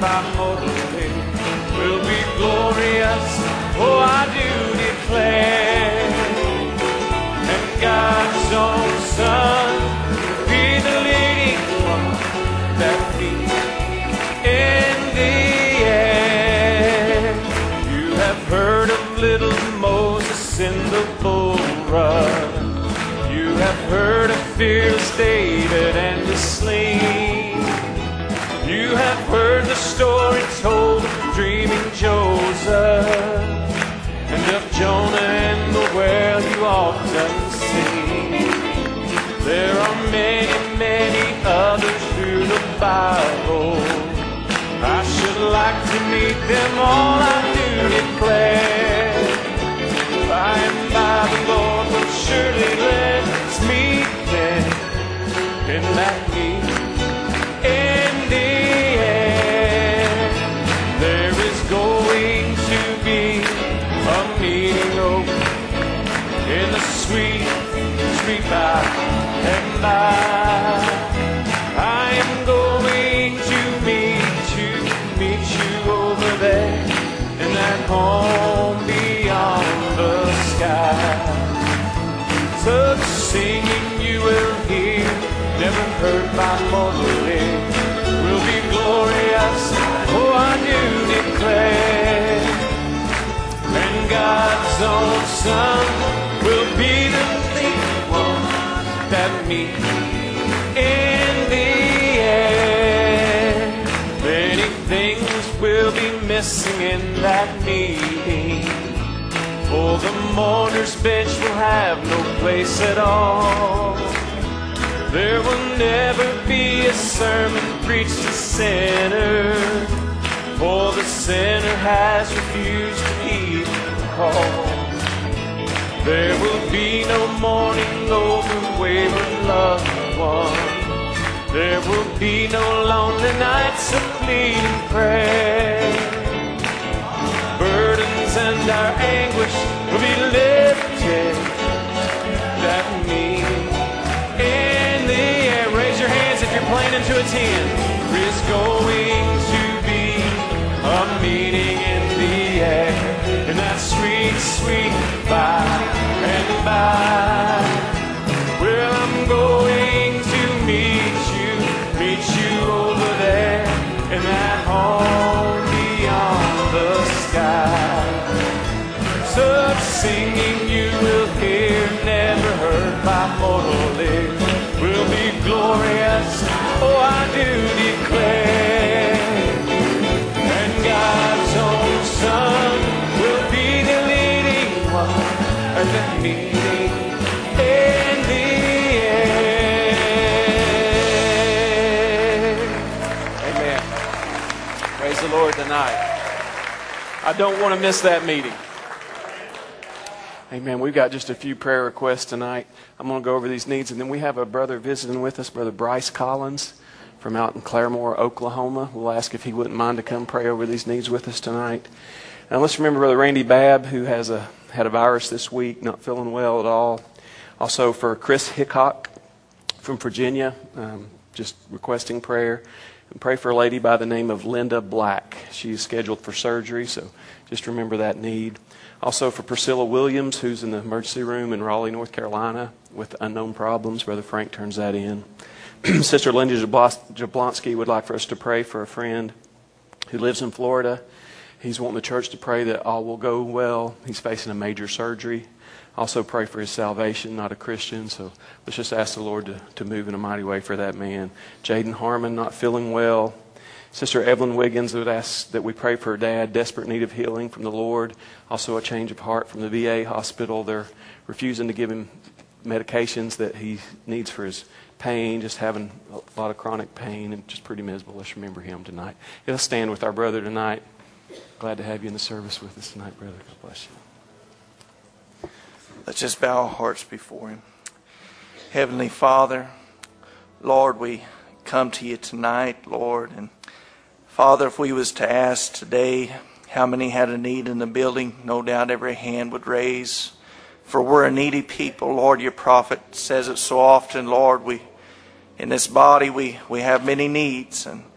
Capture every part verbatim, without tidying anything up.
by mortally will be glorious. Oh, I do declare. And God's own Son will be the leading one that leads in the air. You have heard of little Moses in the bull run. You have heard of fearless David and the sling. You have heard the story told of dreaming Joseph and of Jonah and the whale you often see. There are many, many others through the Bible. I should like to meet them all, I do declare. By and by the Lord will surely let us meet them in that meeting in the air. There is going to be a meeting over in the sweet, sweet by and by. I am going to meet you, meet you over there in that home beyond the sky. Such singing you will hear, never heard by mortal ear, will be glorious, oh I do declare. And God's own Son will be the leading one that meets in the air. Many things will be missing in that meeting, for the mourner's bench will have no place at all. There will never be a sermon preached to sinners, for the sinner has refused to heed the call. There will be no mourning over wayward loved ones. There will be no lonely nights of pleading prayer. Burdens and our anguish will be lifted. That means in the air. Raise your hands if you're playing into a ten. There is going to be a meeting in the air, in that sweet, sweet by and by. Well, I'm going to meet you, meet you over there in that home beyond the sky. Such singing you will hear, never heard by mortal ear, will be glorious, oh I do declare. And God's own Son will be the leading one at the meeting in the air. Amen. Praise the Lord tonight. I don't want to miss that meeting. Amen. We've got just a few prayer requests tonight. I'm going to go over these needs, and then we have a brother visiting with us, Brother Bryce Collins from out in Claremore, Oklahoma. We'll ask if he wouldn't mind to come pray over these needs with us tonight. And let's remember Brother Randy Babb, who has a had a virus this week, not feeling well at all. Also for Chris Hickok from Virginia, um, just requesting prayer. And pray for a lady by the name of Linda Black. She's scheduled for surgery, so just remember that need. Also for Priscilla Williams, who's in the emergency room in Raleigh, North Carolina, with unknown problems. Brother Frank turns that in. Sister Linda Jablonski would like for us to pray for a friend who lives in Florida. He's wanting the church to pray that all will go well. He's facing a major surgery. Also pray for his salvation, not a Christian. So let's just ask the Lord to, to move in a mighty way for that man. Jaden Harmon, not feeling well. Sister Evelyn Wiggins would ask that we pray for her dad, desperate need of healing from the Lord. Also a change of heart from the V A hospital. They're refusing to give him medications that he needs for his pain, just having a lot of chronic pain and just pretty miserable. Let's remember him tonight. Let's stand with our brother tonight. Glad to have you in the service with us tonight, brother. God bless you. Let's just bow our hearts before Him. Heavenly Father, Lord, we come to you tonight, Lord, and Father, if we was to ask today how many had a need in the building, no doubt every hand would raise. For we're a needy people, Lord. Your prophet says it so often, Lord. We, in this body, we, we have many needs. And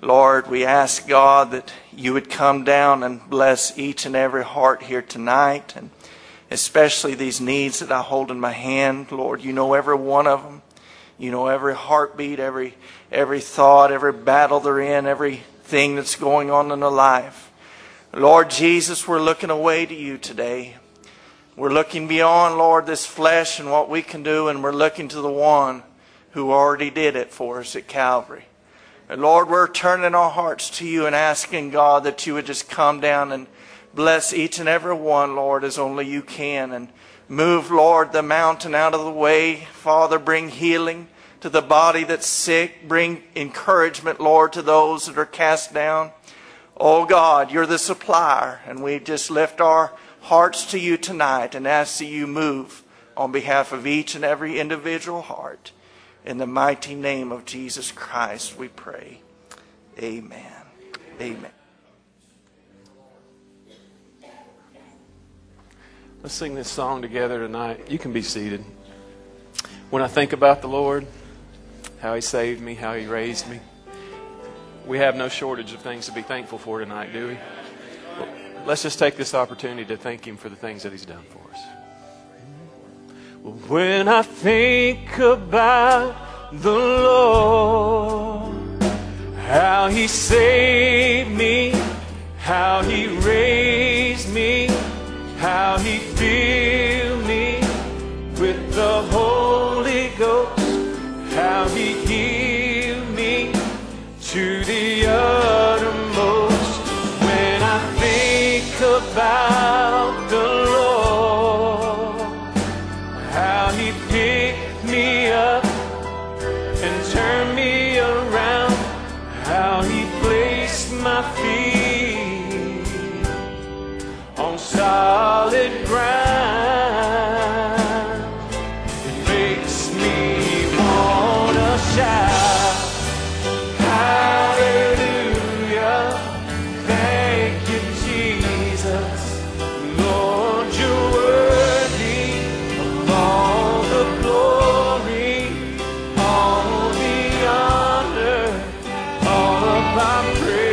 Lord, we ask, God, that you would come down and bless each and every heart here tonight, and especially these needs that I hold in my hand. Lord, you know every one of them. You know every heartbeat, every every thought, every battle they're in, everything that's going on in their life. Lord Jesus, we're looking away to you today. We're looking beyond, Lord, this flesh and what we can do, and we're looking to the one who already did it for us at Calvary. And Lord, we're turning our hearts to you and asking, God, that you would just come down and bless each and every one, Lord, as only you can. And move, Lord, the mountain out of the way. Father, bring healing to the body that's sick. Bring encouragement, Lord, to those that are cast down. Oh God, you're the supplier. And we just lift our hearts to you tonight and ask that you move on behalf of each and every individual heart. In the mighty name of Jesus Christ, we pray. Amen. Amen. Let's sing this song together tonight. You can be seated. When I think about the Lord, how He saved me, how He raised me, we have no shortage of things to be thankful for tonight, do we? Let's just take this opportunity to thank Him for the things that He's done for us. When I think about the Lord, how He saved me, how He raised me, how He filled me with the Holy Ghost, how He healed me to the uttermost. When I think about the Lord, how He picked me up and turned me around, how He placed my feet on solid ground, it makes me wanna shout, hallelujah, thank you, Jesus. Lord, you're worthy of all the glory, all the honor, all of our praise.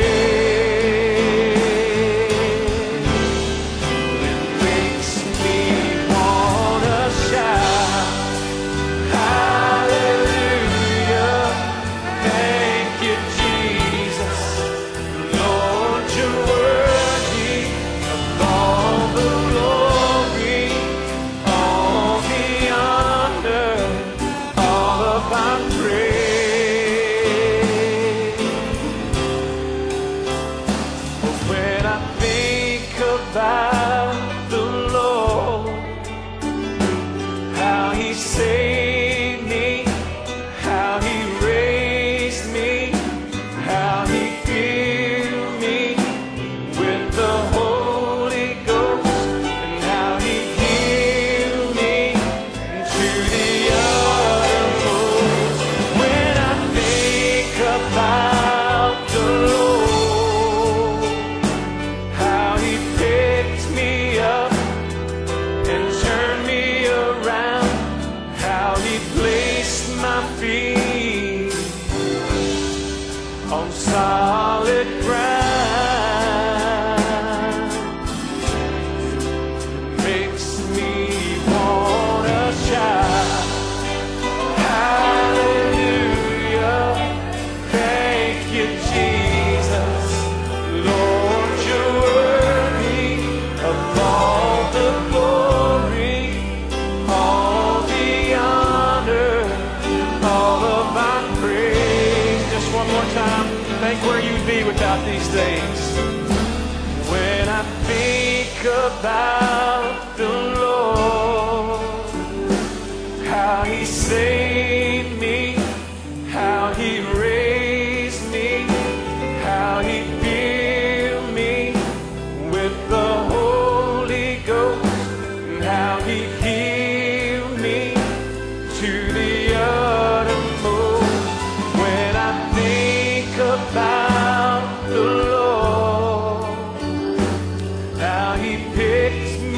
These things. When I think about the Lord, how He saved me, how He raised me, how He filled me with the Holy Ghost, and how He healed me to the uttermost. When I think about the Lord, how He picked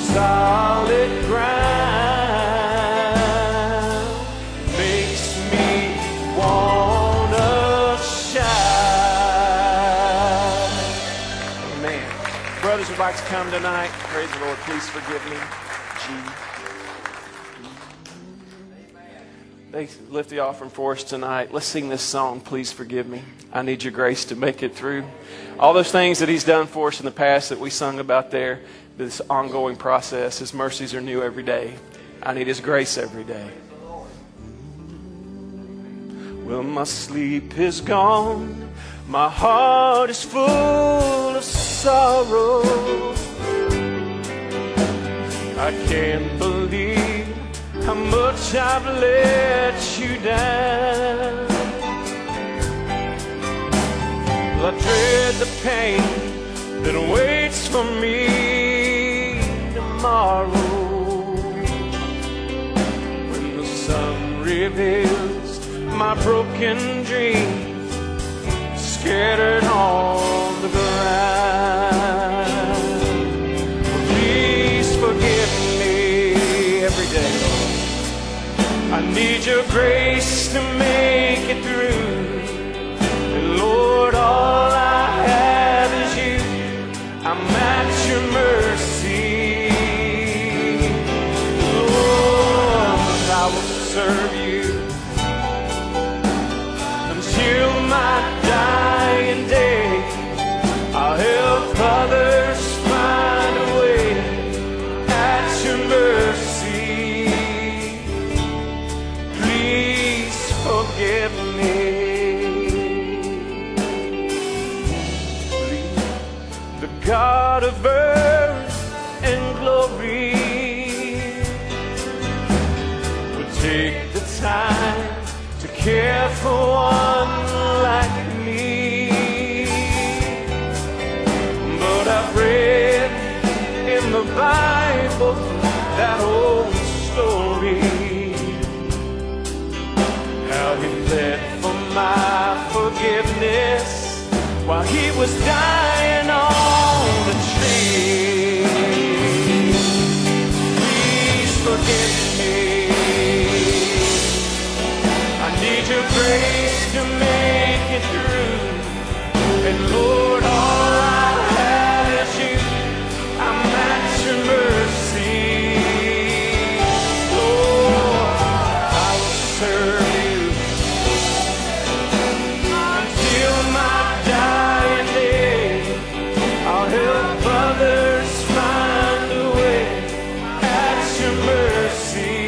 solid ground makes me wanna shine. Amen. Brothers would like to come tonight. Praise the Lord. Please forgive me. G. They lift the offering for us tonight. Let's sing this song, Please Forgive Me. I need your grace to make it through. All those things that he's done for us in the past that we sung about there, this ongoing process, his mercies are new every day. I need his grace every day. Well, my sleep is gone. My heart is full of sorrow. I can't believe how much I've let you down. Well, I dread the pain that waits for me tomorrow, when the sun reveals my broken dreams scattered on the ground. Please forgive me every day. I need your grace to make it through. And Lord, all I have is you. I'm at your mercy. Lord, I will serve you until my dying day. I'll help others find a way at your mercy. Please forgive me. The God of earth and glory would take the time to care for one like me. But I've read in the Bible that old story, how he bled for my forgiveness while he was dying on the tree. Please forgive me. I need your grace to make it through. And Lord, all I have is you. I'm at your mercy. Lord, I will serve you until my dying day. I'll help others find a way at your mercy.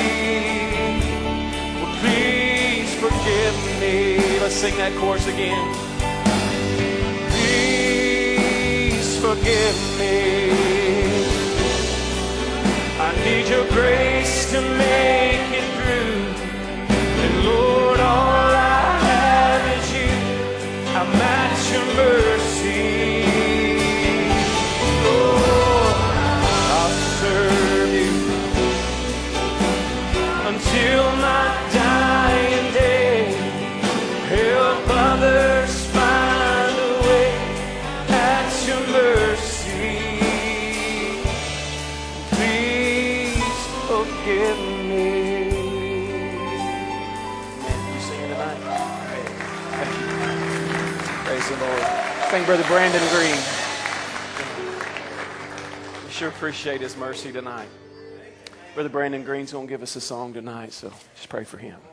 Well, please forgive me. Let's sing that chorus again. Please forgive me. I need your grace to make it through. And Lord, all I have is you. I'm at your mercy. Lord, I'll serve you until my dying day. Help others find a way at your mercy. Please forgive me. Man, you singing tonight? Thank you. Praise the Lord. Thank Brother Brandon Green. We sure appreciate his mercy tonight. Brother Brandon Green's going to give us a song tonight, so just pray for him.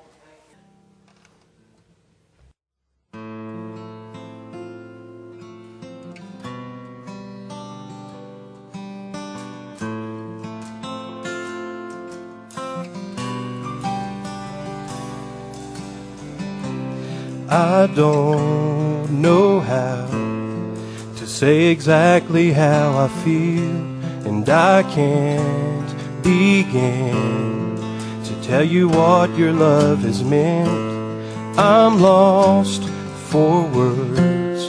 I don't know how to say exactly how I feel, and I can't begin to tell you what your love has meant. I'm lost for words.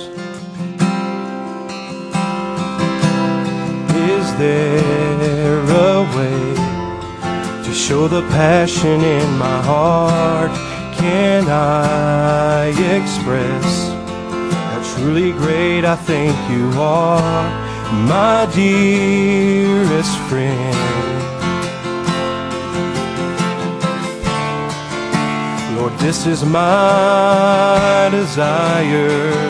Is there a way to show the passion in my heart? Can I express how truly great I think you are? my dearest friend. Lord, this is my desire,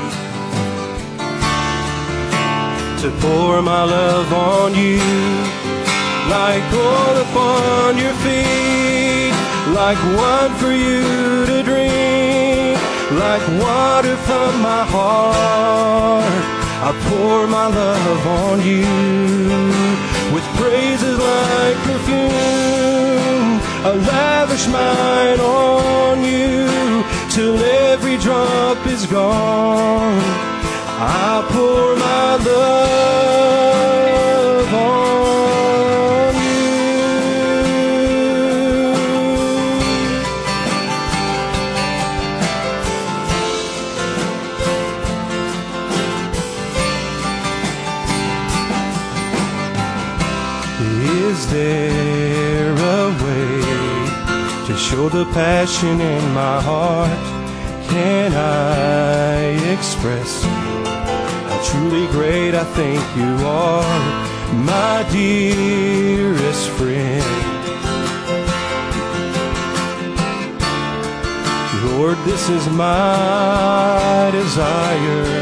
to pour my love on you, like oil upon your feet, like wine for you to drink, like water from my heart. I pour my love on you, with praises like perfume. I lavish mine on you, till every drop is gone. I pour my love on you. Is there a way to show the passion in my heart? Can I express how truly great I think you are, my dearest friend? Lord, this is my desire,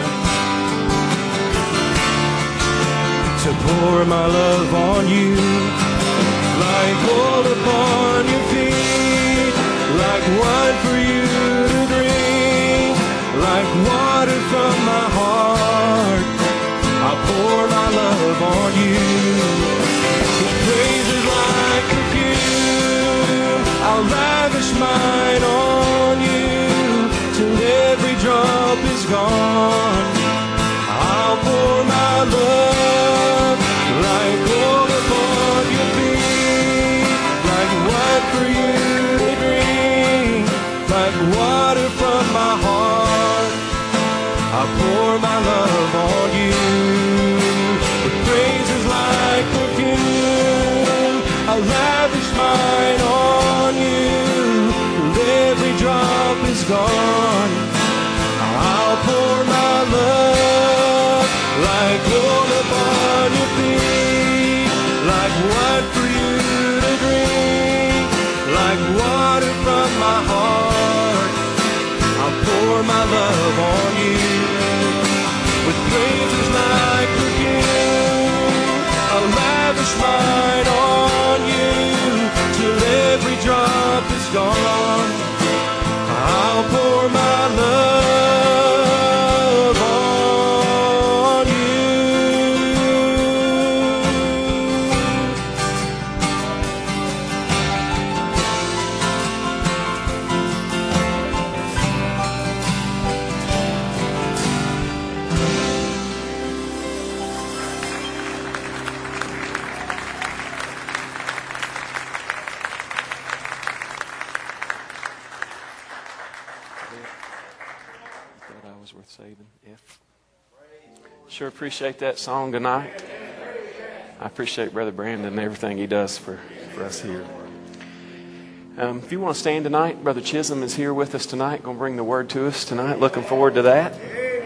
to pour my love on you, like oil upon your feet, like wine for you to drink, like water from my heart. I pour my love on you, with praises like perfume. I'll lavish mine on you, till every drop is gone. I'll pour my love like oil upon your feet, like wine for you to drink, like water from my heart. I pour my love on you, with praises like perfume. I lavish mine on you, till every drop is gone. I'll pour my love like oil upon your feet, like wine for you to drink, like water from my heart. I'll pour my love on you, with praises like perfume. I'll lavish mine on you, till every drop is gone. I'll pour my love on you. Thought I was worth saving. If sure appreciate that song tonight. I appreciate Brother Brandon and everything he does for, for us here. Um, if you want to stand tonight, Brother Chisholm is here with us tonight, going to bring the word to us tonight. Looking forward to that.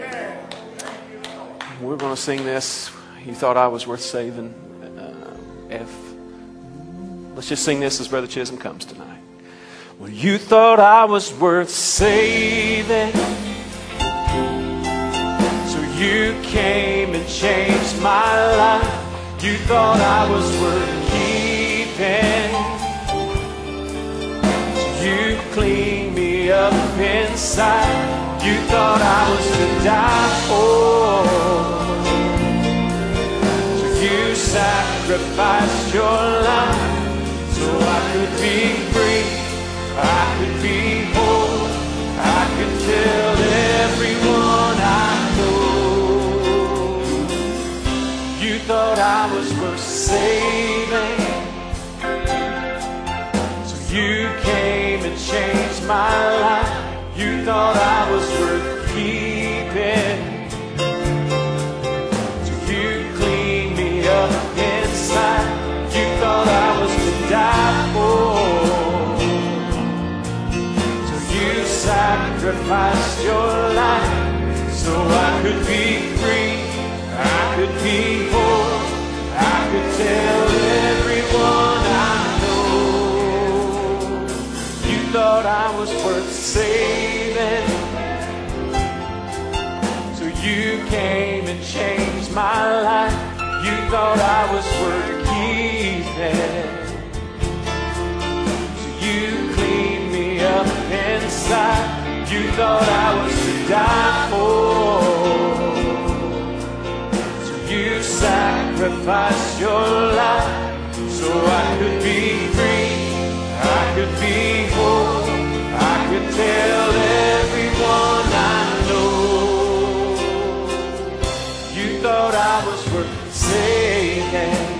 We're going to sing this. You thought I was worth saving. Uh, F. Let's just sing this as Brother Chisholm comes tonight. Well, you thought I was worth saving, so you came and changed my life. You thought I was worth keeping, so you cleaned me up inside. You thought I was to die for, so you sacrificed your life, so I could be free, I could be whole, I could tell everyone I know. You thought I was worth saving, so you came and changed my life. You thought I was worth keeping, so you cleaned me up inside. You thought I was to die for, so you sacrificed your life, so I could be free, I could be whole. I could tell everyone I know. You thought I was worth saving, so you came and changed my life. You thought I was worth keeping, so you cleaned me up inside. You thought I was to die for, so you sacrificed your life so I could be free, I could be whole, I could tell everyone I know. You thought I was worth saving,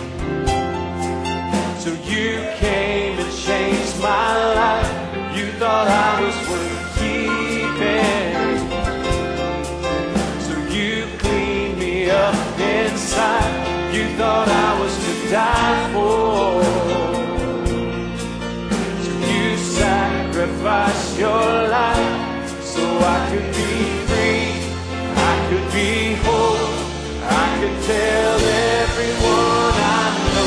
so you came and changed my life. You thought I was worth keeping, so you cleaned me up inside. You thought I was to die for, so you sacrificed your life so I could be free, I could be whole, I could tell everyone I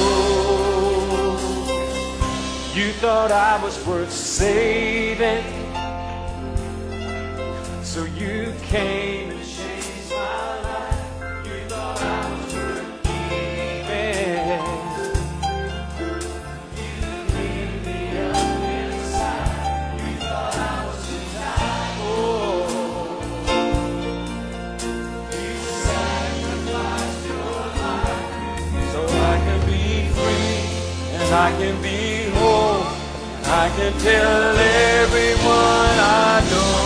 know. You thought I was worth saving, so you came and changed my life. You thought I was worth keeping, you cleaned me up inside. You thought I was to die for, you sacrificed your life so I can be free and I can be whole. I can tell everyone I know.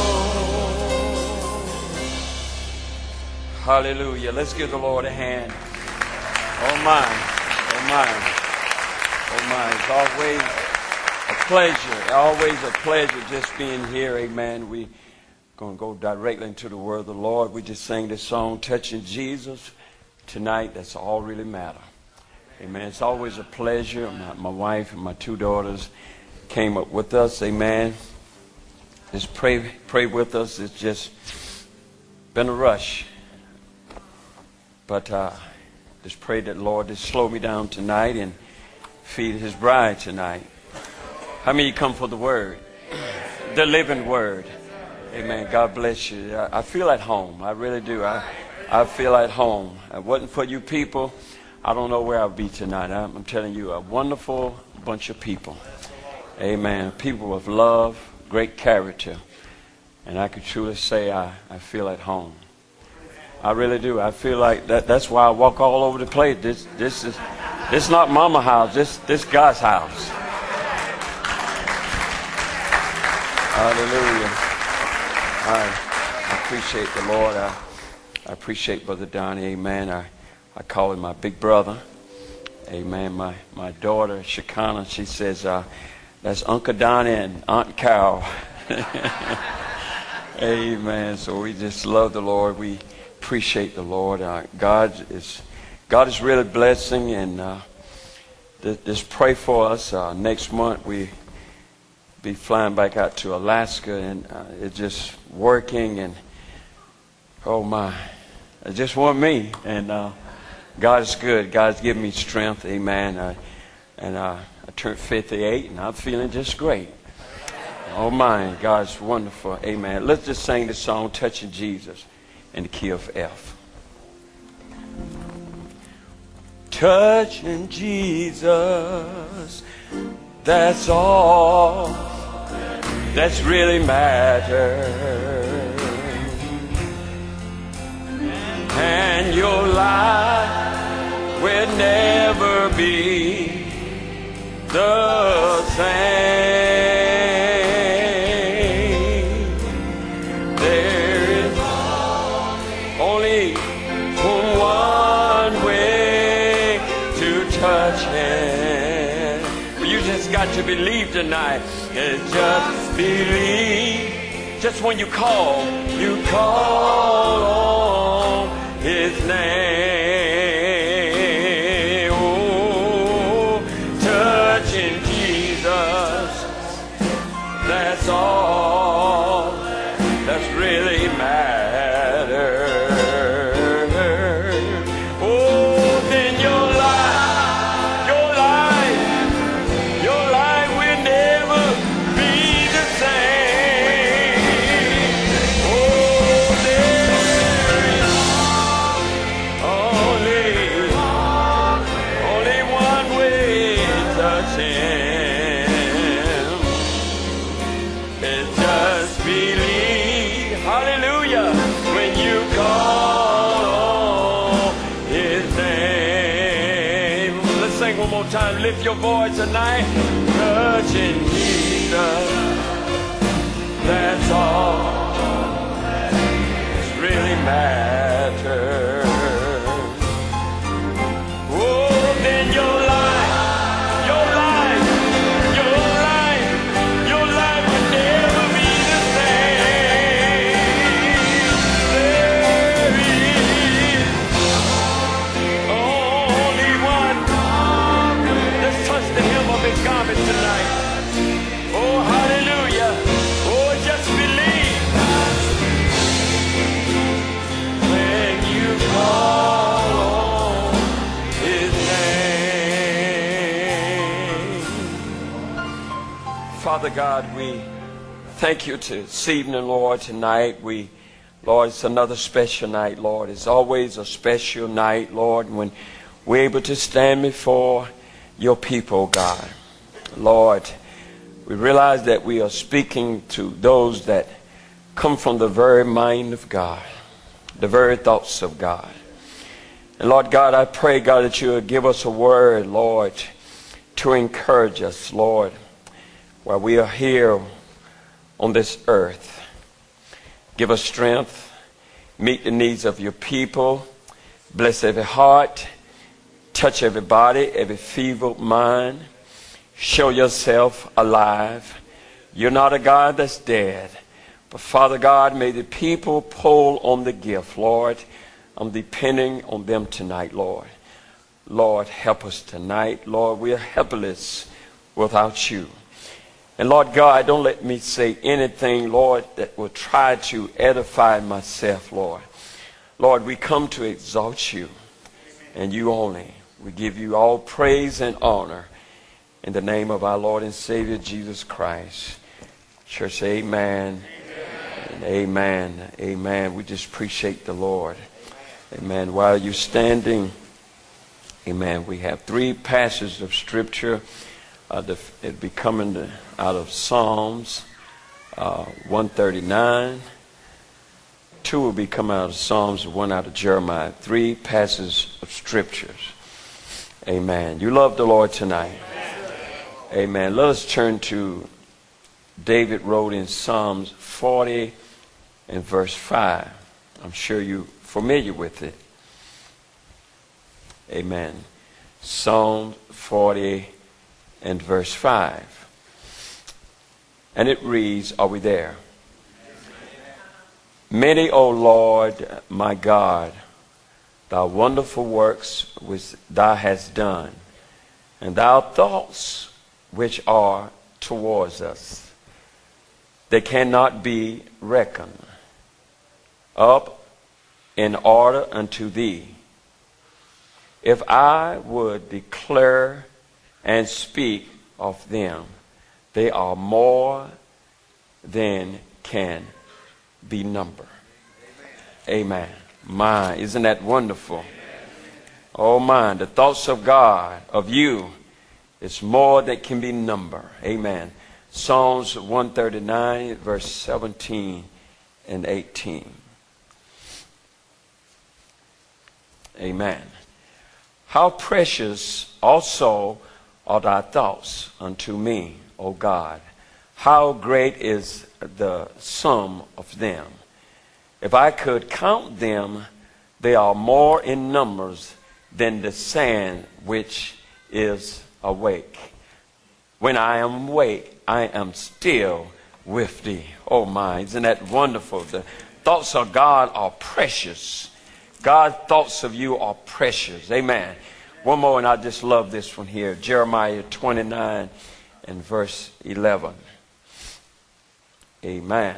Hallelujah. Let's give the Lord a hand. Oh my, oh my, oh my. It's always a pleasure, always a pleasure just being here. Amen. We're going to go directly into the word of the Lord. We just sang this song, Touching Jesus. Tonight, that's all really matter. Amen. It's always a pleasure. My, my wife and my two daughters came up with us. Amen. Just pray, pray with us. It's just been a rush. But uh, just pray that Lord just slow me down tonight and feed his bride tonight. How many come for the word? The living word. Amen. God bless you. I, I feel at home. I really do. I, I feel at home. If it wasn't for you people, I don't know where I'll be tonight. I'm, I'm telling you, a wonderful bunch of people. Amen. People with love, great character. And I could truly say I, I feel at home. I really do. I feel like that. That's why I walk all over the place. This, this is, this is not Mama's house. This, this God's house. Hallelujah. I, I appreciate the Lord. I, I appreciate Brother Donnie. Amen. I, I call him my big brother. Amen. My, my daughter, Shekana, she says, uh, that's Uncle Donnie and Aunt Carol. Amen. So we just love the Lord. We appreciate the Lord. Uh, God is God is really blessing, and uh, th- just pray for us. Uh, next month we be flying back out to Alaska, and uh, it's just working, and oh my, it just want me, and uh, God is good. God's given me strength. Amen. Uh, and uh, I turned fifty-eight, and I'm feeling just great. Oh my, God's wonderful. Amen. Let's just sing the song, Touching Jesus, in the key of F. Touching Jesus, that's all that's really matters. And your life will never be the same. Got to believe tonight. It's just believe. Just when you call, you call on his name. Oh, touching Jesus, that's all that's really matters. time, lift your voice tonight. Touching Jesus, that's all that really matters. Oh, then your life, your life, your life, your life will never be the same. There is only one. Let's touch the hem of his garment tonight. Oh, hallelujah. Oh, just believe. When you call on his name. Father God, we thank you to this evening, Lord, tonight. We, Lord, it's another special night, Lord. It's always a special night, Lord, when we're able to stand before your people, God. Lord, we realize that we are speaking to those that come from the very mind of God, the very thoughts of God. And Lord God, I pray, God, that you will give us a word, Lord, to encourage us, Lord, while we are here on this earth. Give us strength, meet the needs of your people, bless every heart, touch every body, every feeble mind. Show yourself alive. You're not a God that's dead. But Father God, may the people pull on the gift, Lord. I'm depending on them tonight, Lord. Lord, help us tonight. Lord, we are helpless without you. And Lord God, don't let me say anything, Lord, that will try to edify myself, Lord. Lord, we come to exalt you and you only. We give you all praise and honor in the name of our Lord and Savior, Jesus Christ. Church, amen. And amen. Amen. We just appreciate the Lord. Amen. While you're standing, amen, we have three passages of Scripture. Uh, the, it'll be coming to, out of Psalms uh, one thirty-nine. Two will be coming out of Psalms, one out of Jeremiah. Three passages of Scriptures. Amen. You love the Lord tonight. Amen. Let us turn to David wrote in Psalms forty and verse five. I'm sure you're familiar with it. Amen. Psalm forty and verse five. And it reads, are we there? Many, O Lord, my God, thy wonderful works which thou hast done, and thy thoughts which are towards us, they cannot be reckoned up in order unto thee. If I would declare and speak of them, they are more than can be numbered. Amen. My, isn't that wonderful? Oh my, the thoughts of God, of you, it's more that can be numbered. Amen. Psalms one thirty-nine, verse seventeen and eighteen. Amen. How precious also are thy thoughts unto me, O God. How great is the sum of them. If I could count them, they are more in numbers than the sand which is awake. When I am awake, I am still with thee. Oh my, isn't that wonderful? The thoughts of God are precious. God's thoughts of you are precious. Amen. One more, and I just love this one here. Jeremiah twenty-nine and verse eleven. Amen.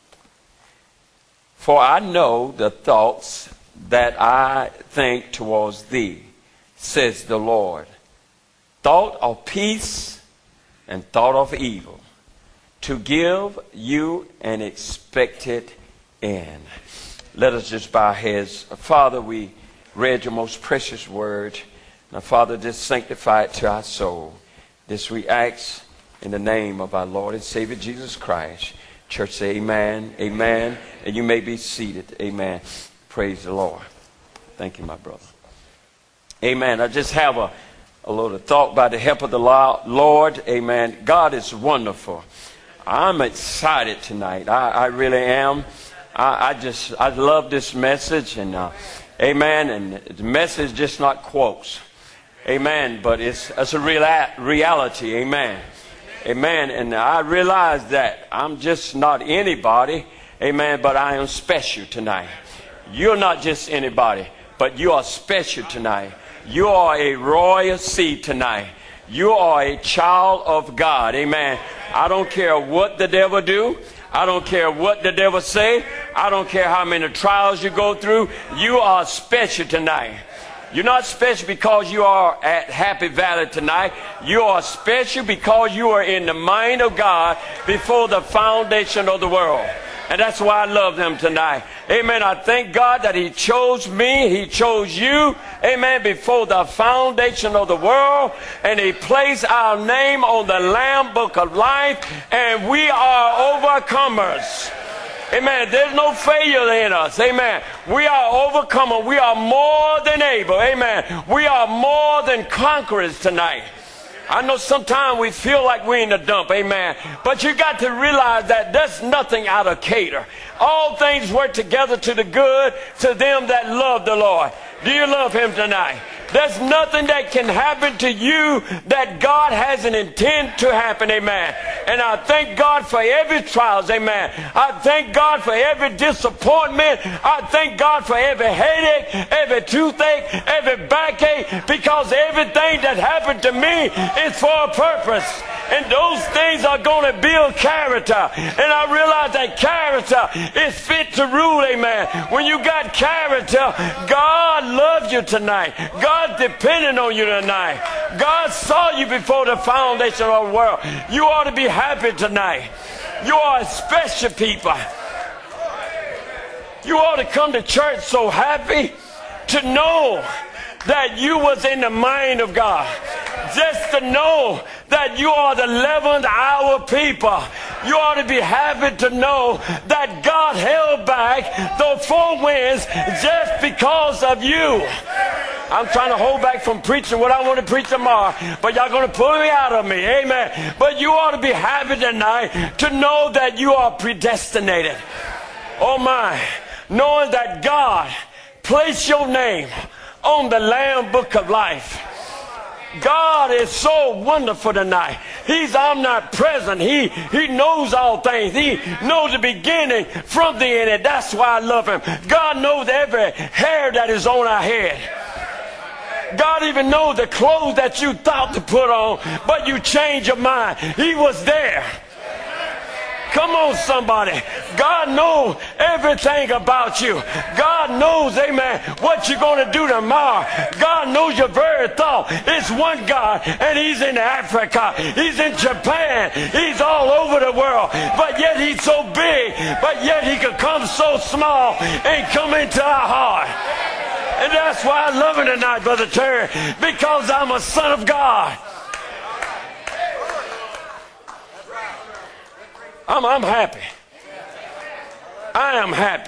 For I know the thoughts that I think towards thee, says the Lord. Thought of peace and thought of evil, to give you an expected end. Let us just bow our heads. Father, we read your most precious word. Now, Father, just sanctify it to our soul. This we ask in the name of our Lord and Savior Jesus Christ. Church, say amen, amen. And you may be seated. Amen. Praise the Lord. Thank you, my brother. Amen. I just have a, a little thought by the help of the Lord. Amen. God is wonderful. I'm excited tonight. I, I really am. I, I just, I love this message, and uh, amen. And the message is just not quotes. Amen. But it's, it's a real reality. Amen. Amen. And I realize that I'm just not anybody. Amen. But I am special tonight. You're not just anybody, but you are special tonight. You are a royal seed tonight. You are a child of God. Amen. I don't care what the devil do. I don't care what the devil say. I don't care how many trials you go through. You are special tonight. You're not special because you are at Happy Valley tonight. You are special because you are in the mind of God before the foundation of the world. And that's why I love them tonight. Amen. I thank God that He chose me. He chose you. Amen. Before the foundation of the world. And He placed our name on the Lamb Book of Life. And we are overcomers. Amen. There's no failure in us. Amen. We are overcomers. We are more than able. Amen. We are more than conquerors tonight. I know sometimes we feel like we're in the dump, amen. But you got to realize that there's nothing out of cater. All things work together to the good to them that love the Lord. Do you love Him tonight? There's nothing that can happen to you that God hasn't intended to happen, amen. And I thank God for every trials, amen. I thank God for every disappointment. I thank God for every headache, every toothache, every backache, because everything that happened to me is for a purpose. And those things are going to build character. And I realize that character is fit to rule, amen. When you got character, God loves you tonight. God's depending on you tonight. God saw you before the foundation of the world. You ought to be happy tonight. You are a special people. You ought to come to church so happy to know that you was in the mind of God. Just to know that you are the eleventh hour people. You ought to be happy to know that God held back the four winds just because of you. I'm trying to hold back from preaching what I want to preach tomorrow, but y'all going to pull me out of me. Amen. But you ought to be happy tonight to know that you are predestinated. Oh my. Knowing that God placed your name on the Lamb Book of Life. God is so wonderful tonight. He's omnipresent. He, he knows all things. He knows the beginning from the end. And that's why I love Him. God knows every hair that is on our head. God even knows the clothes that you thought to put on, but you changed your mind. He was there. Come on, somebody. God knows everything about you. God knows, amen, what you're going to do tomorrow. God knows your very thought. It's one God, and He's in Africa. He's in Japan. He's all over the world. But yet He's so big. But yet He could come so small and come into our heart. And that's why I love Him tonight, Brother Terry, because I'm a son of God. I'm, I'm happy. I am happy.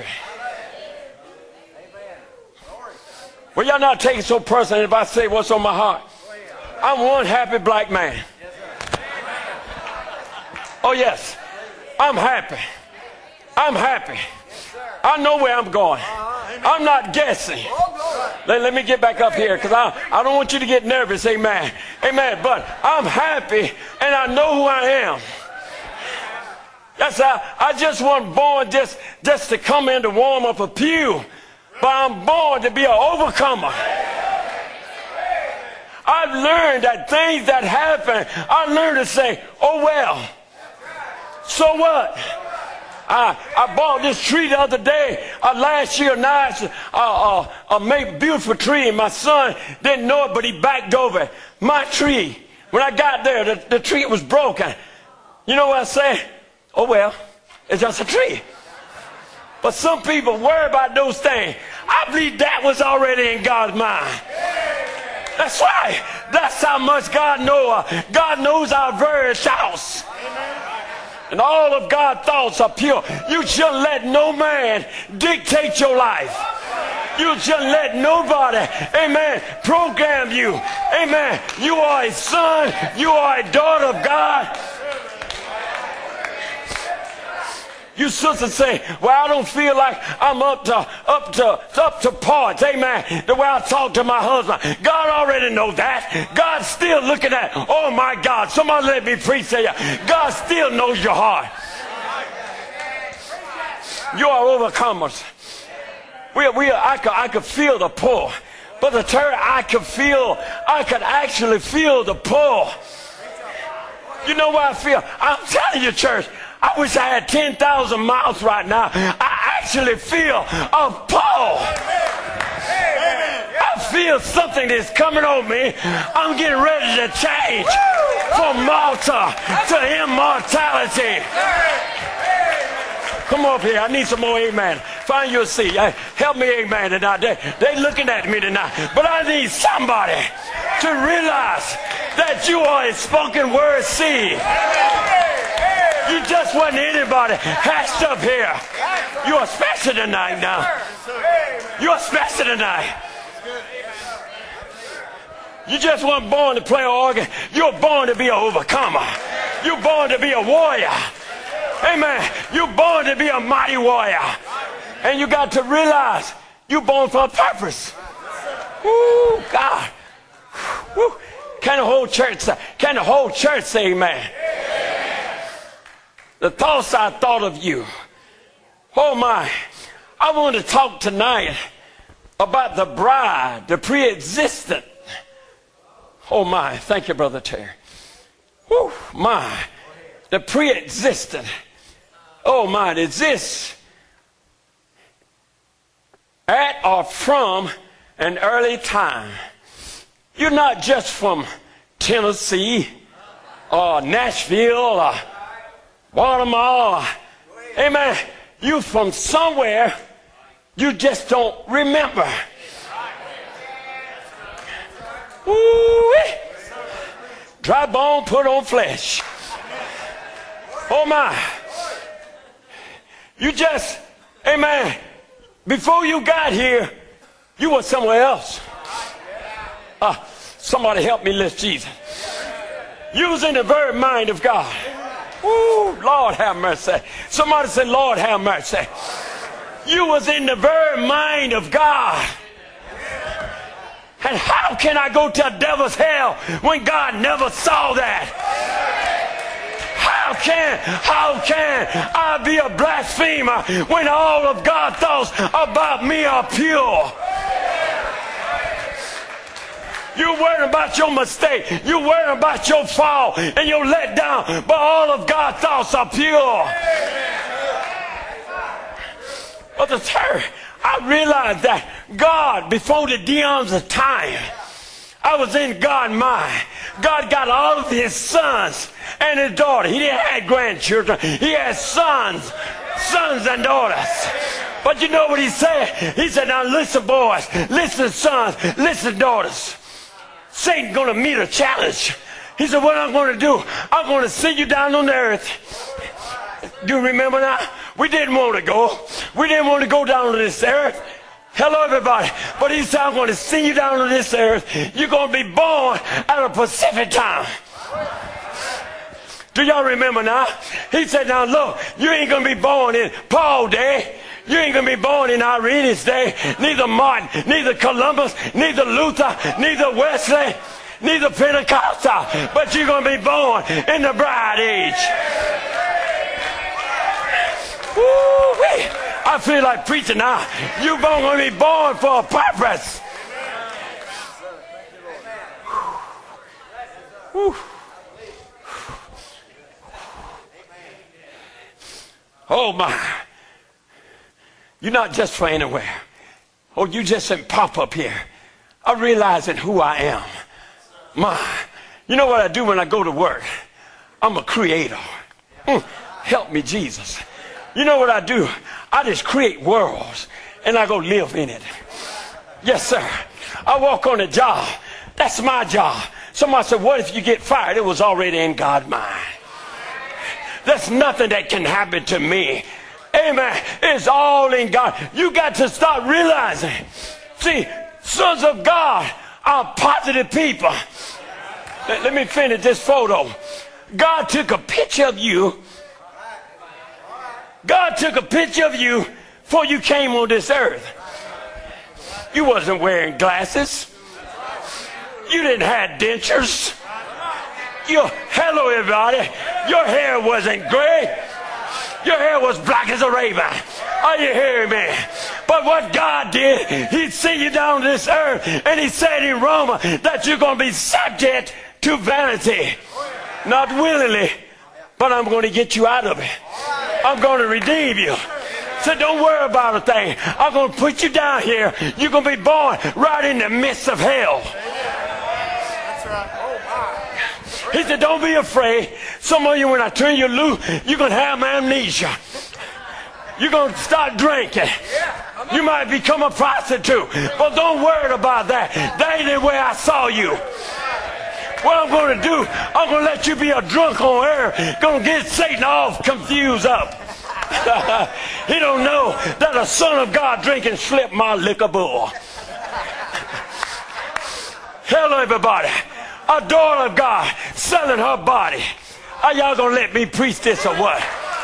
Well, y'all not taking so personal if I say what's on my heart. I'm one happy black man. Oh, yes. I'm happy. I'm happy. I know where I'm going. I'm not guessing. Let, let me get back up here because I, I don't want you to get nervous. Amen. Amen. But I'm happy and I know who I am. That's how I just wasn't born just, just to come in to warm up a pew, but I'm born to be an overcomer. I've learned that things that happen, I learned to say, oh well, so what? I, I bought this tree the other day, uh, last year, nice, uh, uh, a uh, beautiful tree, and my son didn't know it, but he backed over my tree. When I got there, the, the tree was broken. You know what I say? Oh, well, it's just a tree. But some people worry about those things. I believe that was already in God's mind. That's right. That's how much God knows. God knows our very thoughts. And all of God's thoughts are pure. You shall let no man dictate your life. You shouldn't let nobody, amen, program you. Amen. You are a son. You are a daughter of God. You sisters say, well, I don't feel like I'm up to up to up to parts. Amen. The way I talk to my husband. God already knows that. God's still looking at, oh my God. Somebody let me preach to you. God still knows your heart. You are overcomers. We, we, I could, I could feel the pull. But the Terry, I could feel, I could actually feel the pull. You know what I feel? I'm telling you, church, I wish I had ten thousand miles right now. I actually feel a pull. I feel something that's coming on me. I'm getting ready to change from Malta to immortality. Come up here. I need some more amen. Find your seat. Hey, help me amen tonight. They, they looking at me tonight. But I need somebody to realize that you are a spoken word seed. You just wasn't anybody hatched up here. You're special tonight now. You're special tonight. You just weren't born to play an organ. You're born to be an overcomer. You're born to be a warrior. Amen. You're born to be a mighty warrior. And you got to realize you're born for a purpose. Woo, God. Woo. Can the whole church say, can the whole church say amen? The thoughts I thought of you. Oh my. I want to talk tonight about the bride, the pre-existent. Oh my. Thank you, Brother Terry. Woo, my. The pre-existent. Oh my, it exists at or from an early time. You're not just from Tennessee or Nashville or Baltimore. Amen. You from somewhere you just don't remember. Ooh-wee. Dry bone put on flesh. Oh my. You just, amen, before you got here, you were somewhere else. Uh, somebody help me lift Jesus. You was in the very mind of God. Ooh, Lord have mercy. Somebody say, Lord have mercy. You was in the very mind of God. And how can I go to a devil's hell when God never saw that? How can, how can I be a blasphemer when all of God's thoughts about me are pure? You're worried about your mistake. You're worried about your fall and your letdown. But all of God's thoughts are pure. But the third, I realized that God, before the deons of time, I was in God's mind. God got all of his sons and his daughter. He didn't have grandchildren. He had sons, sons and daughters. But you know what he said? He said, now listen, boys, listen, sons, listen, daughters. Satan's going to meet a challenge. He said, what I'm going to do, I'm going to send you down on the earth. Do you remember now? We didn't want to go. We didn't want to go down to this earth. Hello, everybody. But he said, I'm going to send you down to this earth. You're going to be born at a Pacific time. Do y'all remember now? He said, now look, you ain't going to be born in Paul Day. You ain't going to be born in Irenaeus Day. Neither Martin, neither Columbus, neither Luther, neither Wesley, neither Pentecostal. But you're going to be born in the bride age. Woo-wee. I feel like preaching now. You're going to be born for a purpose. Whew. Oh my. You're not just for anywhere. Oh, you just didn't pop up here. I'm realizing who I am. My. You know what I do when I go to work? I'm a creator. Mm. Help me, Jesus. You know what I do? I just create worlds and I go live in it. Yes, sir. I walk on a job. That's my job. Somebody said, what if you get fired? It was already in God's mind. There's nothing that can happen to me. amen, it's all in God. You got to start realizing, see, sons of God are positive people. Let, let me finish this photo. God took a picture of you. God took a picture of you before you came on this earth. You wasn't wearing glasses. You didn't have dentures. Your, hello, everybody. Your hair wasn't gray. Your hair was black as a raven. Are you hearing me? But what God did, He sent you down to this earth, and He said in Romans that you're going to be subject to vanity. Not willingly, but I'm going to get you out of it. I'm going to redeem you. So don't worry about a thing. I'm going to put you down here. You're going to be born right in the midst of hell. He said, don't be afraid. Some of you, when I turn you loose, you're going to have amnesia. You're going to start drinking. You might become a prostitute. But don't worry about that. That ain't the way I saw you. What I'm going to do, I'm going to let you be a drunk on air. Going to get Satan all confused up. He don't know that a son of God drinking slip my liquor bull. Hello, everybody. A daughter of God selling her body. Are y'all going to let me preach this or what?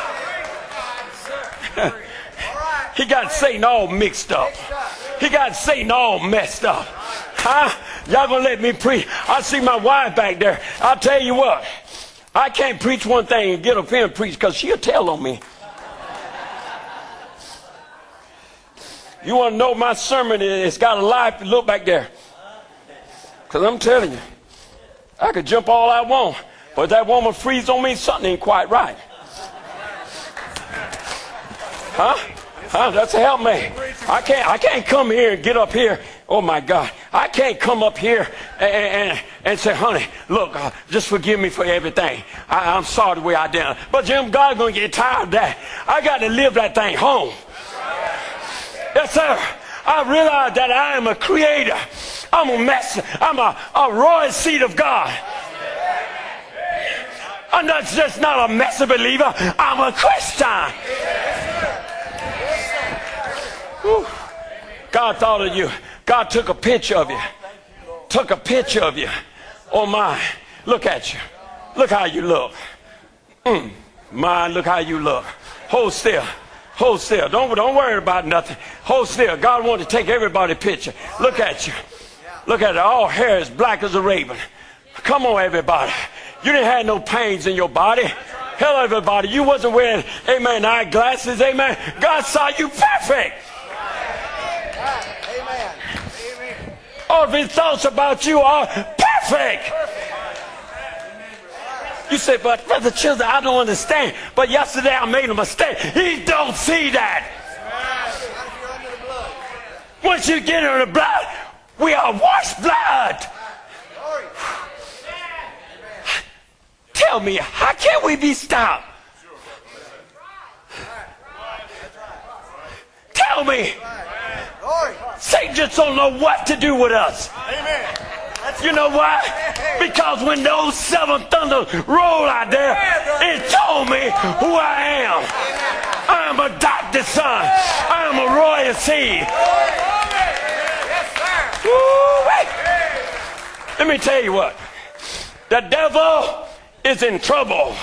He got Satan all mixed up. He got Satan all messed up. Huh? Y'all going to let me preach? I see my wife back there. I'll tell you what. I can't preach one thing and get up here and preach because she'll tell on me. You want to know my sermon? It's got a life. Look back there. Because I'm telling you, I could jump all I want, but if that woman freeze on me, something ain't quite right. Huh? Huh? That's a help me. I can't, I can't come here and get up here. Oh, my God. I can't come up here and, and, and say, honey, look, uh, just forgive me for everything. I, I'm sorry the way I did. But Jim, God's going to get tired of that. I got to live that thing home. Yes, sir. I realize that I am a creator. I'm a mess. I'm a, a royal seed of God. I'm not just not a messy believer. I'm a Christian. Whew. God thought of you. God took a picture of you. Took a picture of you. Oh my. Look at you. Look how you look. Mm. My, look how you look. Hold still. Hold still. Don't, don't worry about nothing. Hold still. God wants to take everybody's picture. Look at you. Look at it. All hair is black as a raven. Come on, everybody. You didn't have no pains in your body. Hello, everybody. You wasn't wearing, amen, eyeglasses. Amen. God saw you perfect. Amen. All of His thoughts about you are perfect. You say, but Brother Children, I don't understand. But yesterday I made a mistake. He don't see that. Once you get in the blood, we are washed blood. Tell me, how can we be stopped? Tell me. Satan just don't know what to do with us. You know why? Because when those seven thunders roll out there, it told me who I am. I am a adopted son. I am a royal seed. Woo-wee. Let me tell you what. The devil is in trouble.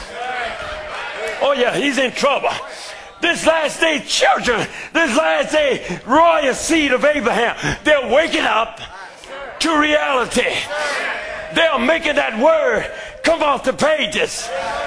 Oh yeah, he's in trouble. This last day children, this last day royal seed of Abraham, they're waking up to reality. They're making that word come off the pages.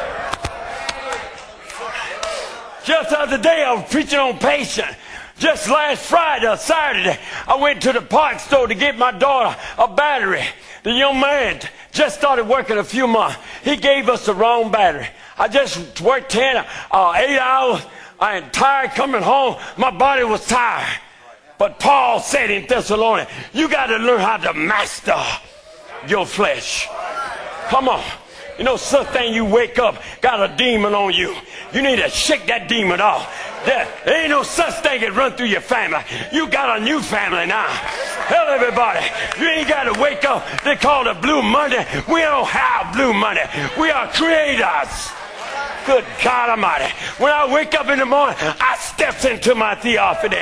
Just the other day I was preaching on patience. Just last Friday or Saturday, I went to the parts store to get my daughter a battery. The young man just started working a few months. He gave us the wrong battery. I just worked ten, uh, eight hours. I am tired coming home. My body was tired. But Paul said in Thessalonians, you got to learn how to master your flesh. Come on. You know, something you wake up, got a demon on you. You need to shake that demon off. There, there ain't no such thing as run through your family. You got a new family now. Tell everybody, you ain't got to wake up. They call it Blue Monday. We don't have Blue Monday. We are creators. Good God Almighty. When I wake up in the morning, I steps into my theophany.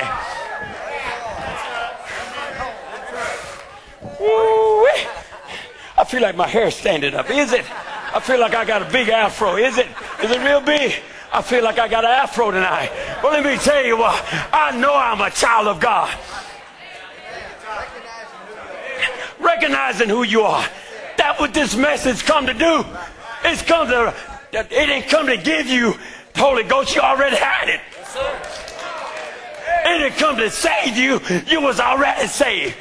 Ooh, I feel like my hair's standing up. Is it? I feel like I got a big afro. Is it? Is it real big? I feel like I got an afro tonight. Well, let me tell you what. I know I'm a child of God. Recognizing who you are. That's what this message come to do. It's come to, it didn't come to give you the Holy Ghost. You already had it. It didn't come to save you. You was already saved.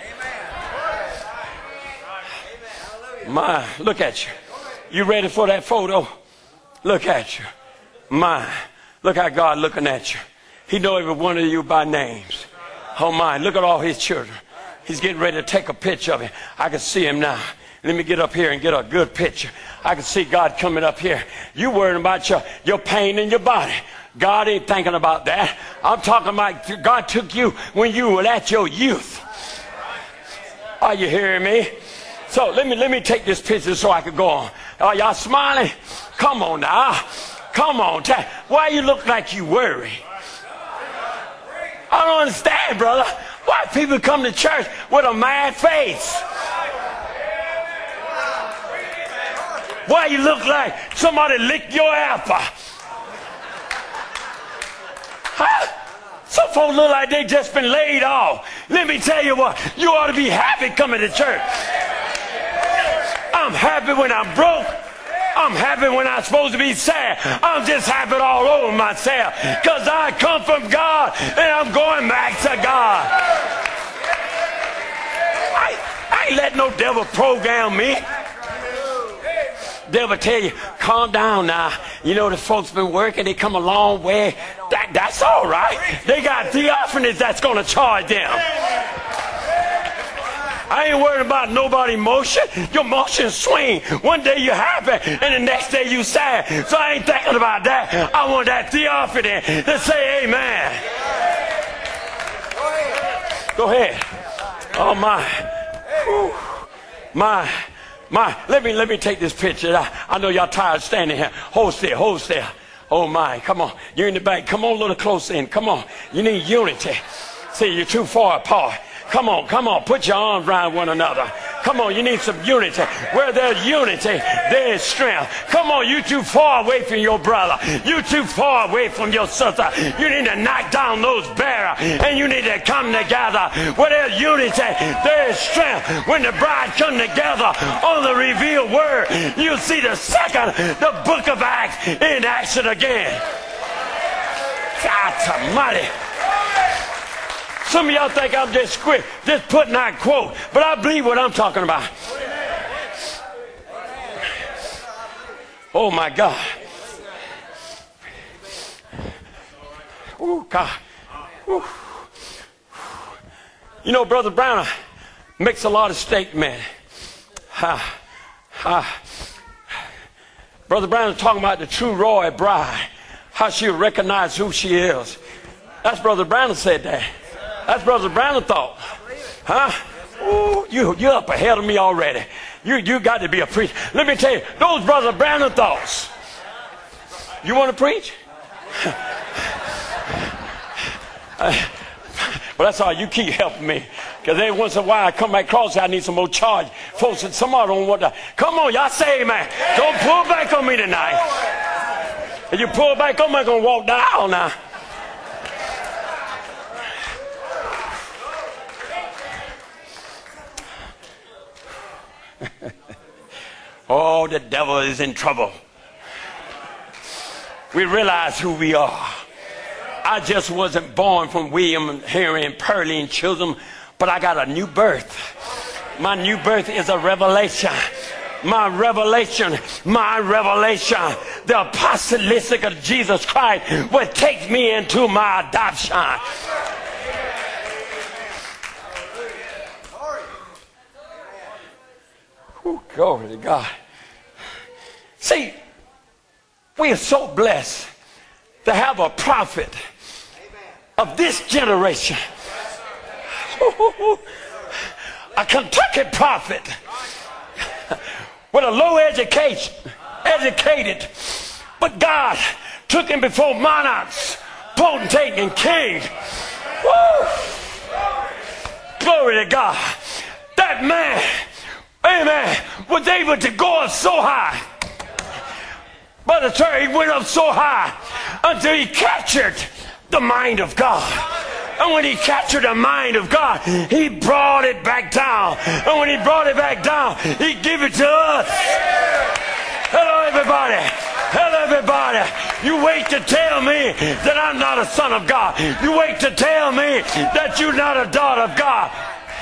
My, look at you. You ready for that photo? Look at you. My, look how God looking at you. He know every one of you by names. Oh my, look at all his children. He's getting ready to take a picture of him. I can see him now. Let me get up here and get a good picture. I can see God coming up here. You worrying about your, your pain in your body. God ain't thinking about that. I'm talking about God took you when you were at your youth. Are you hearing me? So let me let me take this picture so I can go on. Are y'all smiling? Come on now. Come on. Why you look like you worry? I don't understand, brother. Why people come to church with a mad face? Why you look like somebody licked your apple? Huh? Some folks look like they just been laid off. Let me tell you what, you ought to be happy coming to church. I'm happy when I'm broke. I'm happy when I'm supposed to be sad. I'm just happy all over myself because I come from God and I'm going back to God. I, I ain't let no devil program me. Devil tell you, calm down now. You know, the folks been working. They come a long way. That, that's all right. They got theophanies that's going to charge them. I ain't worried about nobody's motion. Your motion swing. One day you're happy and the next day you sad. So I ain't thinking about that. I want that theophany to say amen. Go ahead. Oh my. Whew. My. My. Let me let me take this picture. I, I know y'all tired of standing here. Hold still. Hold still. Oh my. Come on. You're in the back. Come on a little closer in. Come on. You need unity. See, you're too far apart. Come on, come on, put your arms around one another. Come on, you need some unity. Where there's unity, there is strength. Come on, you too far away from your brother. You too far away from your sister. You need to knock down those barriers and you need to come together. Where there's unity, there is strength. When the bride come together on the revealed word, you'll see the second, the book of Acts in action again. God almighty. Some of y'all think I'm just quick, just putting out quote, but I believe what I'm talking about. Oh my God. Oh God. Ooh. You know, Brother Brown makes a lot of statements. Ha, ha. Brother Brown is talking about the true royal bride, how she'll recognize who she is. That's Brother Brown said that. That's Brother Brown thought. Huh? Ooh, you, you're up ahead of me already. You, you got to be a preacher. Let me tell you, those Brother Brown thoughts. You want to preach? uh, well, that's all. You keep helping me. Because every once in a while I come back across here, I need some more charge. Folks, somebody don't want to. Come on, y'all say amen. Don't pull back on me tonight. If you pull back on me, I'm going to walk down now. Oh, the devil is in trouble. We realize who we are. I just wasn't born from William and Harry and Pearlie and Chisholm, but I got a new birth. My new birth is a revelation. My revelation, my revelation, the apostolicity of Jesus Christ will take me into my adoption. Ooh, glory to God. See, we are so blessed to have a prophet of this generation. A Kentucky prophet with a low education, educated, But God took him before monarchs, potentate, and king. Woo! Glory to God. That man, amen, was able to go up so high. Brother Terry, he went up so high until he captured the mind of God. And when he captured the mind of God, he brought it back down. And when he brought it back down, he gave it to us. Hello, everybody. Hello, everybody. You wait to tell me that I'm not a son of God. You wait to tell me that you're not a daughter of God.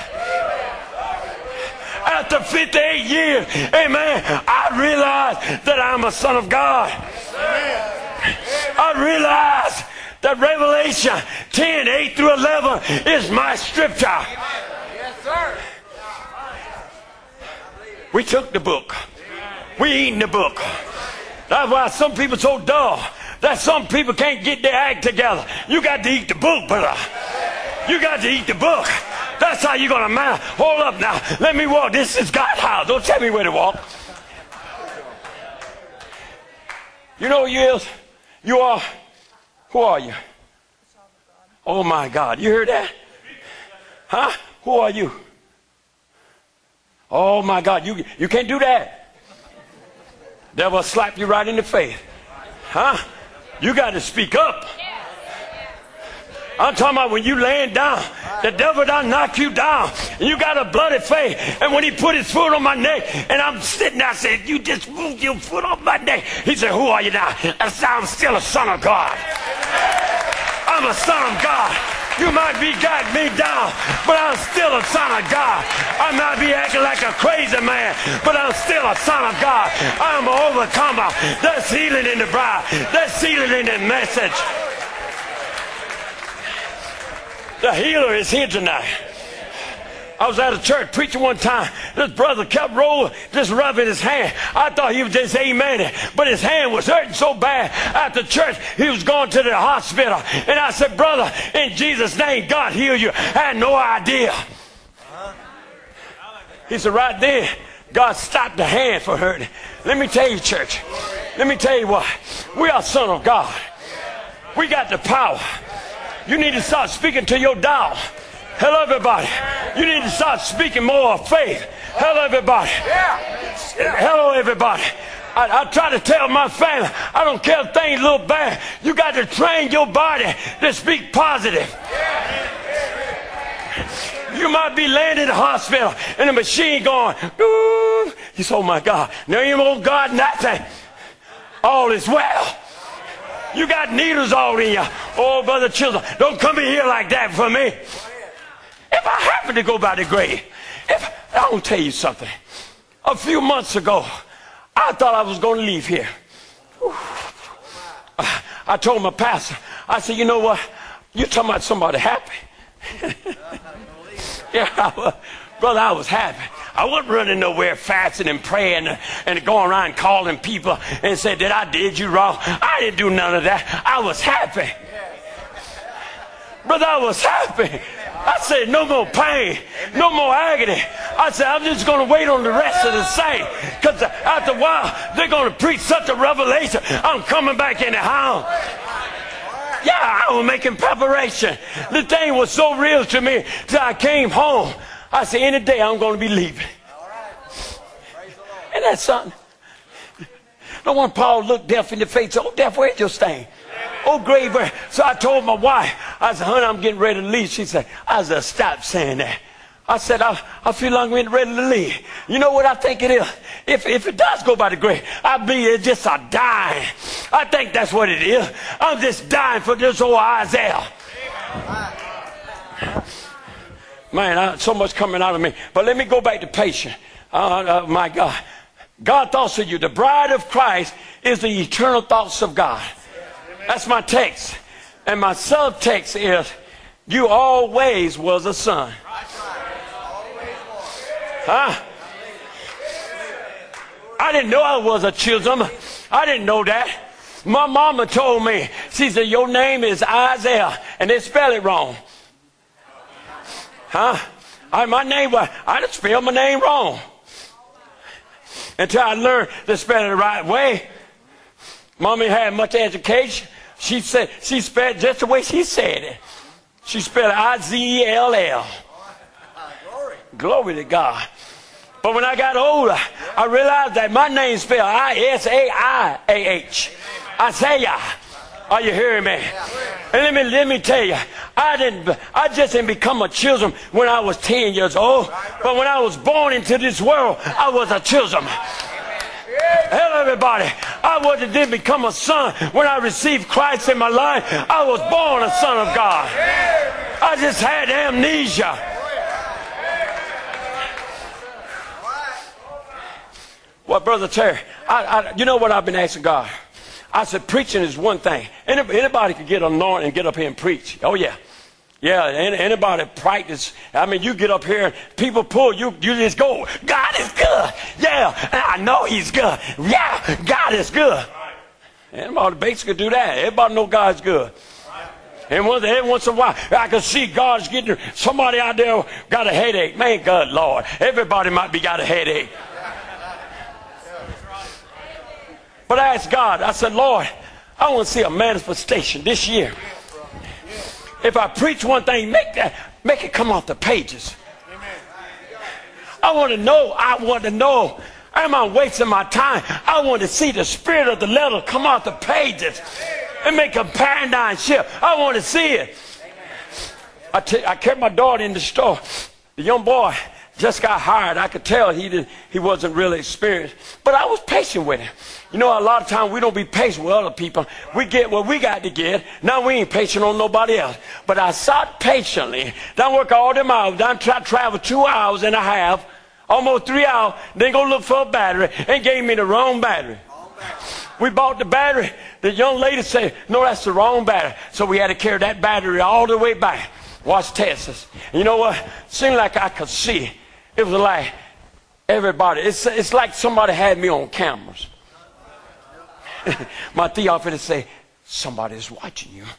After fifty-eight years, amen, I realized that I'm a son of God. I realized that Revelation ten, eight through eleven is my scripture. Yes, sir. We took the book. We eating the book. That's why some people so dull that some people can't get their act together. You got to eat the book, brother. You got to eat the book. That's how you're going to manage. Hold up now. Let me walk. This is God's house. Don't tell me where to walk. You know who you is? You are. Who are you? Oh my God. You heard that? Huh? Who are you? Oh my God. You, you can't do that. Devil will slap you right in the face. Huh? You got to speak up. I'm talking about when you laying down, the devil done knock you down, and you got a bloody face. And when he put his foot on my neck, and I'm sitting there, I said, you just moved your foot on my neck. He said, who are you now? I said, I'm still a son of God. I'm a son of God. You might be got me down, but I'm still a son of God. I might be acting like a crazy man, but I'm still a son of God. I'm an overcomer. There's healing in the bride. There's healing in the message. The healer is here tonight. I was at a church preaching one time. This brother kept rolling, just rubbing his hand. I thought he was just amen, but his hand was hurting so bad after church, he was going to the hospital. And I said, brother, in Jesus' name, God heal you. I had no idea. He said, right there, God stopped the hand for hurting. Let me tell you, church, let me tell you what. We are son of God. We got the power. You need to start speaking to your doubt. Hello, everybody. You need to start speaking more of faith. Hello, everybody. Hello, everybody. I, I try to tell my family, I don't care if things look bad. You got to train your body to speak positive. You might be laying in the hospital and the machine going, ooh. You say, oh my God. No, you won't God nothing. All is well. You got needles all in you. Oh, brother, children, don't come in here like that for me. If I happen to go by the grave, if I will tell you something. A few months ago, I thought I was going to leave here. I told my pastor, I said, you know what? You're talking about somebody happy. Yeah, I was, brother, I was happy. I wasn't running nowhere fasting and praying and going around calling people and saying that I did you wrong. I didn't do none of that. I was happy. Brother, I was happy. I said, no more pain, no more agony. I said, I'm just going to wait on the rest of the saints, because after a while, they're going to preach such a revelation. I'm coming back in the house. Yeah, I was making preparation. The thing was so real to me that I came home. I said, any day I'm going to be leaving. And that's something. No one Paul looked death in the face. Oh, death, where's your stain? Oh, grave, where? So I told my wife, I said, honey, I'm getting ready to leave. She said, I said, stop saying that. I said, I, I feel like I'm getting ready to leave. You know what I think it is? If, if it does go by the grave, I believe it's just a dying. I think that's what it is. I'm just dying for this old Isaiah. Man, I, so much coming out of me. But let me go back to patient. Uh, uh, my God. God thoughts of you. The bride of Christ is the eternal thoughts of God. That's my text. And my subtext is, you always was a son. Huh? I didn't know I was a Chisholm. I didn't know that. My mama told me. She said, your name is Isaiah. And they spell it wrong. Huh? I, my name was, I just spelled my name wrong. Until I learned to spell it the right way. Mommy had much education. She said, she spelled just the way she said it. She spelled I Z E L L. Glory. Glory to God. But when I got older, I realized that my name spelled I S A I A H. Isaiah. Are you hearing me? And let me let me tell you, I didn't I just didn't become a children when I was ten years old. But when I was born into this world, I was a children. Hello, everybody. I wasn't didn't become a son when I received Christ in my life. I was born a son of God. I just had amnesia. Well, Brother Terry, I, I, you know what I've been asking God? I said, preaching is one thing. Anybody, anybody can get anointed and get up here and preach. Oh, yeah. Yeah, anybody practice. I mean, you get up here and people pull you, you just go, God is good. Yeah, I know he's good. Yeah, God is good. Anybody basically do that. Everybody know God's good. And once, every once in a while, I can see God's getting somebody out there got a headache. Man, God, Lord, everybody might be got a headache. But I asked God, I said, Lord, I want to see a manifestation this year. If I preach one thing, make that, make it come off the pages. I want to know, I want to know, am I wasting my time? I want to see the spirit of the letter come off the pages and make a paradigm shift. I want to see it. I, t- I kept my daughter in the store. The young boy just got hired. I could tell he didn't, he wasn't really experienced, but I was patient with him. You know, a lot of times we don't be patient with other people. We get what we got to get. Now we ain't patient on nobody else. But I sat patiently. Done work all them hours. Done try to travel two hours and a half, almost three hours. Then go look for a battery and gave me the wrong battery. We bought the battery. The young lady said, no, that's the wrong battery. So we had to carry that battery all the way back. Watch Texas. You know what? Seemed like I could see. It was like everybody. It's, it's like somebody had me on cameras. My theophilus say, somebody's watching you.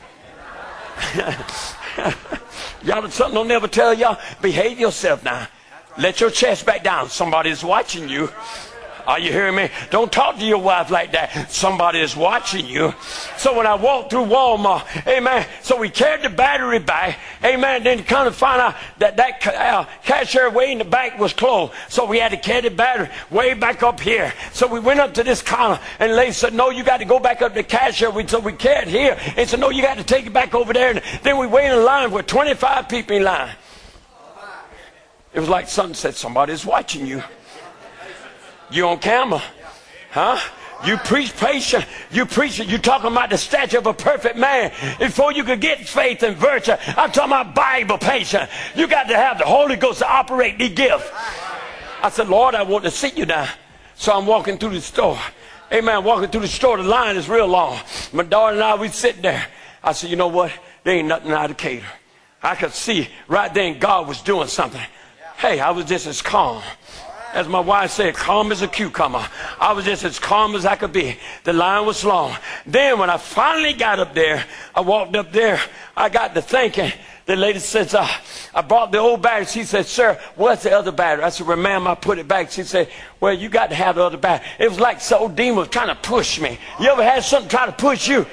Y'all, something don't never tell y'all. Behave yourself now. Let your chest back down. Somebody's watching you. Are you hearing me? Don't talk to your wife like that. Somebody is watching you. So when I walked through Walmart, amen, so we carried the battery back, amen, then kind of find out that that uh, cashier way in the back was closed. So we had to carry the battery way back up here. So we went up to this counter, and the lady said, no, you got to go back up to the cashier. We, so we carried here. And said, no, you got to take it back over there. And then we waited in line with twenty-five people in line. It was like something said, somebody's watching you. You on camera, huh? You preach patient. You preach it. You talking about the stature of a perfect man. Before you could get faith and virtue, I'm talking about Bible patient. You got to have the Holy Ghost to operate the gift. I said, Lord, I want to see you now. So I'm walking through the store. Amen. Walking through the store. The line is real long. My daughter and I, we sitting there. I said, you know what? There ain't nothing out of cater. I could see right then God was doing something. Hey, I was just as calm. As my wife said, calm as a cucumber. I was just as calm as I could be. The line was long. Then when I finally got up there, I walked up there. I got to thinking. The lady says, uh, I brought the old battery. She said, sir, what's the other battery? I said, well, ma'am, I put it back. She said, well, you got to have the other battery. It was like some demon was trying to push me. You ever had something try to push you?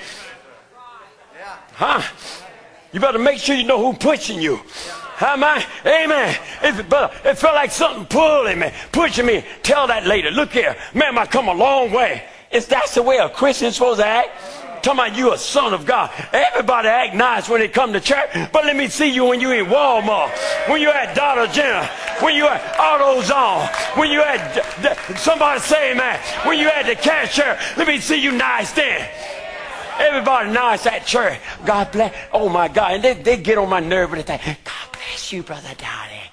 Huh? You better make sure you know who's pushing you. Amen. Amen. It, but it felt like something pulling me, pushing me. Tell that lady, look here, ma'am, I come a long way. Is that's the way a Christian's supposed to act? Talking about you a son of God. Everybody act nice when they come to church, but let me see you when you in Walmart, when you at Dollar General, when you at AutoZone, when you at somebody say, man, when you at the cashier. Let me see you nice then. Everybody nice at church. God bless. Oh my God. And they, they get on my nerve and they think, God bless you, Brother Dottie.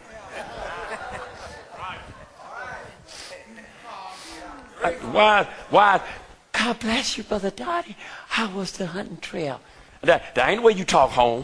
Why, why? God bless you, Brother Dottie. How was the hunting trail? That, that ain't the way you talk home.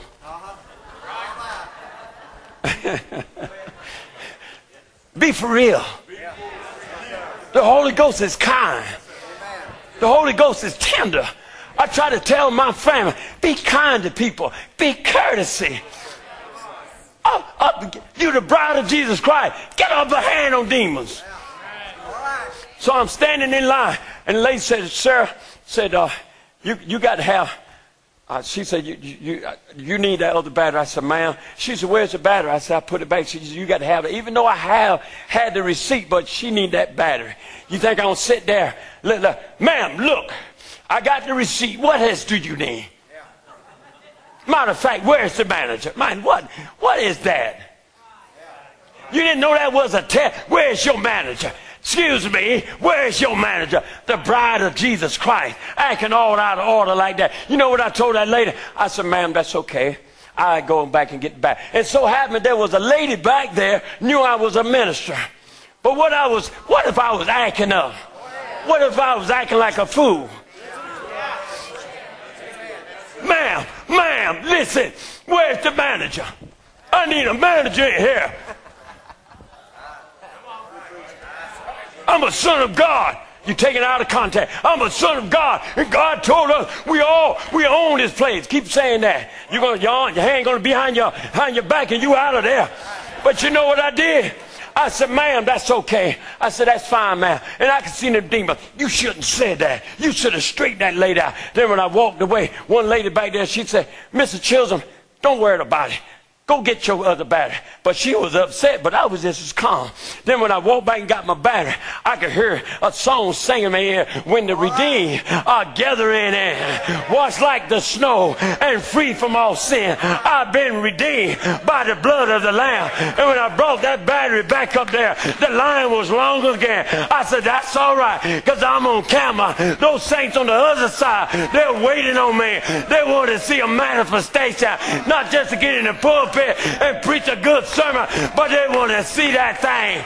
Be for real. The Holy Ghost is kind. The Holy Ghost is tender. I try to tell my family, be kind to people. Be courtesy. Up, up, you the bride of Jesus Christ. Get up a hand on demons. So I'm standing in line. And the lady said, sir, said, uh, you, you got to have, uh, she said, you, you, you need that other battery. I said, ma'am. She said, where's the battery? I said, I put it back. She said, you got to have it. Even though I have had the receipt, but she need that battery. You think I'm going to sit there? Look, look. Ma'am, look, I got the receipt. What else do you need? Matter of fact, where's the manager? Man, what, what is that? You didn't know that was a test. Where's your manager? Excuse me, where's your manager? The bride of Jesus Christ, acting all out of order like that. You know what I told that lady? I said, ma'am, that's okay. I go back and get back. It so happened there was a lady back there knew I was a minister. But what I was, what if I was acting up? What if I was acting like a fool? Ma'am, ma'am, listen, where's the manager? I need a manager in here. I'm a son of God. You take it out of context. I'm a son of God. And God told us we all, we own this place. Keep saying that. You're going to, your, your hand going to be behind your, behind your back and you out of there. But you know what I did? I said, ma'am, that's okay. I said, that's fine, ma'am. And I could see them demons. You shouldn't have said that. You should have straightened that lady out. Then when I walked away, one lady back there, she said, Mister Chisholm, don't worry about it. Go get your other battery. But she was upset, but I was just as calm. Then when I walked back and got my battery, I could hear a song singing in my ear. When the redeemed are gathering in, washed like the snow and free from all sin. I've been redeemed by the blood of the Lamb. And when I brought that battery back up there, the line was long again. I said, that's all right, because I'm on camera. Those saints on the other side, they're waiting on me. They want to see a manifestation, not just to get in the pulpit and preach a good sermon, but they want to see that thing.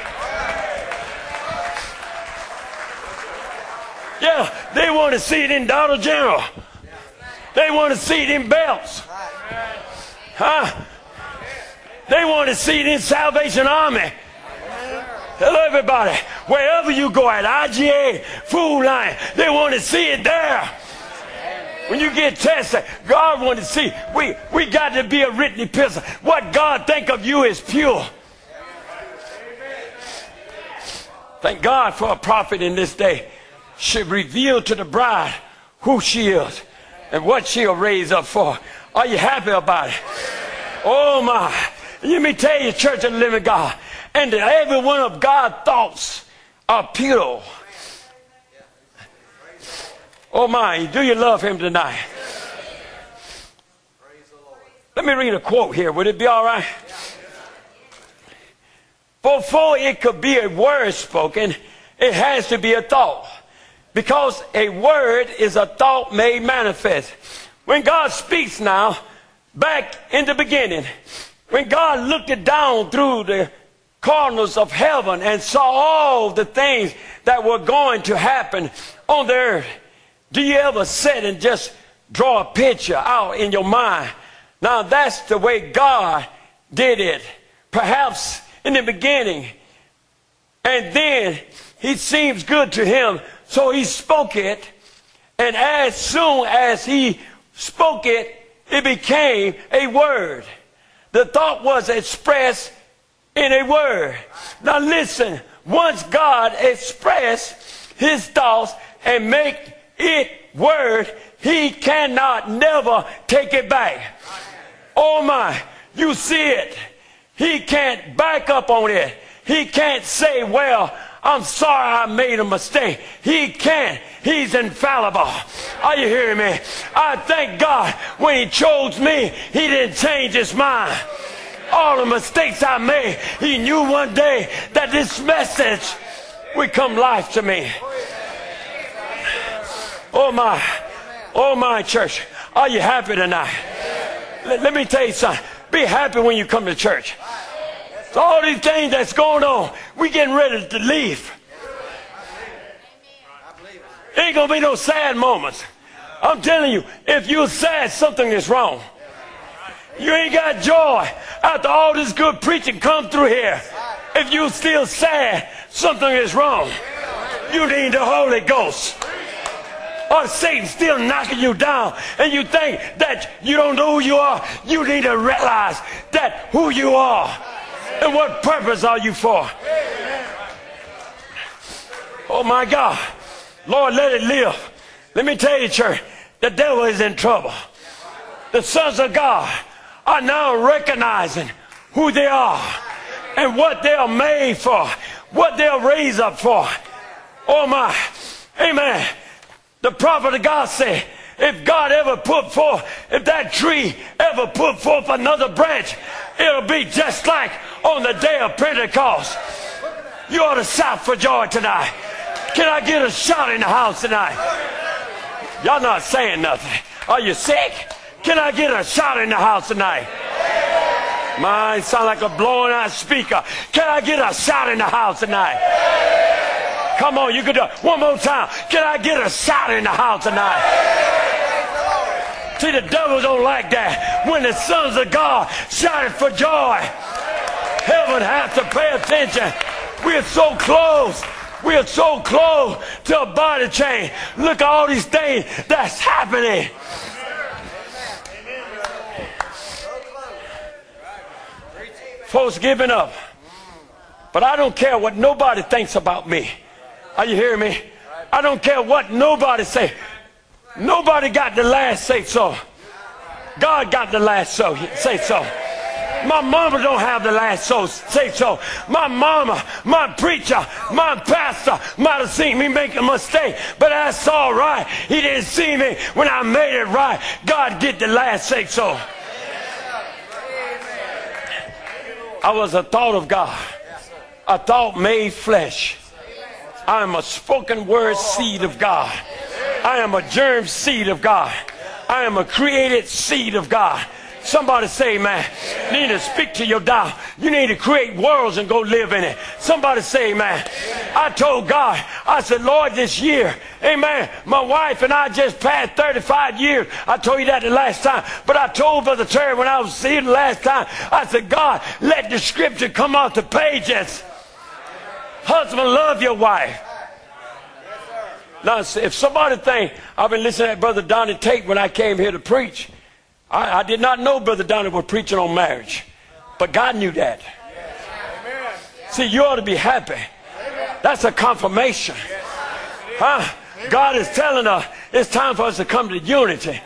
Yeah, they want to see it in Dollar General. They want to see it in Belts. Huh? They want to see it in Salvation Army. Hello, everybody. Wherever you go at, I G A, Food Line, they want to see it there. When you get tested, God wants to see. We, we got to be a written epistle. What God think of you is pure. Thank God for a prophet in this day should reveal to the bride who she is and what she'll raise up for. Are you happy about it? Oh my. Let me tell you, Church of the Living God, and every one of God's thoughts are pure. Oh my, do you love him tonight? Let me read a quote here. Would it be all right? Before it could be a word spoken, it has to be a thought. Because a word is a thought made manifest. When God speaks now, back in the beginning, when God looked it down through the corners of heaven and saw all the things that were going to happen on the earth, do you ever sit and just draw a picture out in your mind? Now that's the way God did it. Perhaps in the beginning. And then it seems good to him. So he spoke it. And as soon as he spoke it, it became a word. The thought was expressed in a word. Now listen, once God expressed his thoughts and make it word, he cannot never take it back. Oh my, you see it. He can't back up on it. He can't say, well, I'm sorry I made a mistake. He can't. He's infallible. Are you hearing me? I thank God when he chose me, he didn't change his mind. All the mistakes I made, he knew one day that this message would come life to me. Oh my, oh my church, are you happy tonight? Let, let me tell you something. Be happy when you come to church. So all these things that's going on, we getting ready to leave. Ain't gonna be no sad moments. I'm telling you, if you're sad, something is wrong. You ain't got joy after all this good preaching come through here. If you're still sad, something is wrong. You need the Holy Ghost. Or Satan's still knocking you down and you think that you don't know who you are. You need to realize that who you are and what purpose are you for. Oh my God. Lord, let it live. Let me tell you, church, the devil is in trouble. The sons of God are now recognizing who they are and what they are made for, what they are raised up for. Oh my, amen. The prophet of God said, if God ever put forth, if that tree ever put forth another branch, it'll be just like on the day of Pentecost. You ought to shout for joy tonight. Can I get a shout in the house tonight? Y'all not saying nothing. Are you sick? Can I get a shout in the house tonight? Mine sound like a blowing out speaker. Can I get a shout in the house tonight? Come on, you can do it. One more time. Can I get a shout in the house tonight? See, the devil don't like that. When the sons of God shouted for joy, heaven has to pay attention. We are so close. We are so close to a body change. Look at all these things that's happening. Folks giving up. But I don't care what nobody thinks about me. Are you hearing me? I don't care what nobody say. Nobody got the last say so. God got the last so say so. My mama don't have the last so say so. My mama, my preacher, my pastor might have seen me make a mistake, but that's all right. He didn't see me when I made it right. God get the last say so. I was a thought of God, a thought made flesh. I am a spoken word seed of God. I am a germ seed of God. I am a created seed of God. Somebody say, man, you need to speak to your doubt. You need to create worlds and go live in it. Somebody say, man, I told God, I said, Lord, this year, amen, my wife and I just passed thirty-five years. I told you that the last time. But I told Brother Terry when I was here the last time, I said, God, let the scripture come off the pages. Husband, love your wife. Now, if somebody think I've been listening to Brother Donnie Tate when I came here to preach, I, I did not know Brother Donnie was preaching on marriage, but God knew that. See, you ought to be happy. That's a confirmation. Huh? God is telling us it's time for us to come to unity.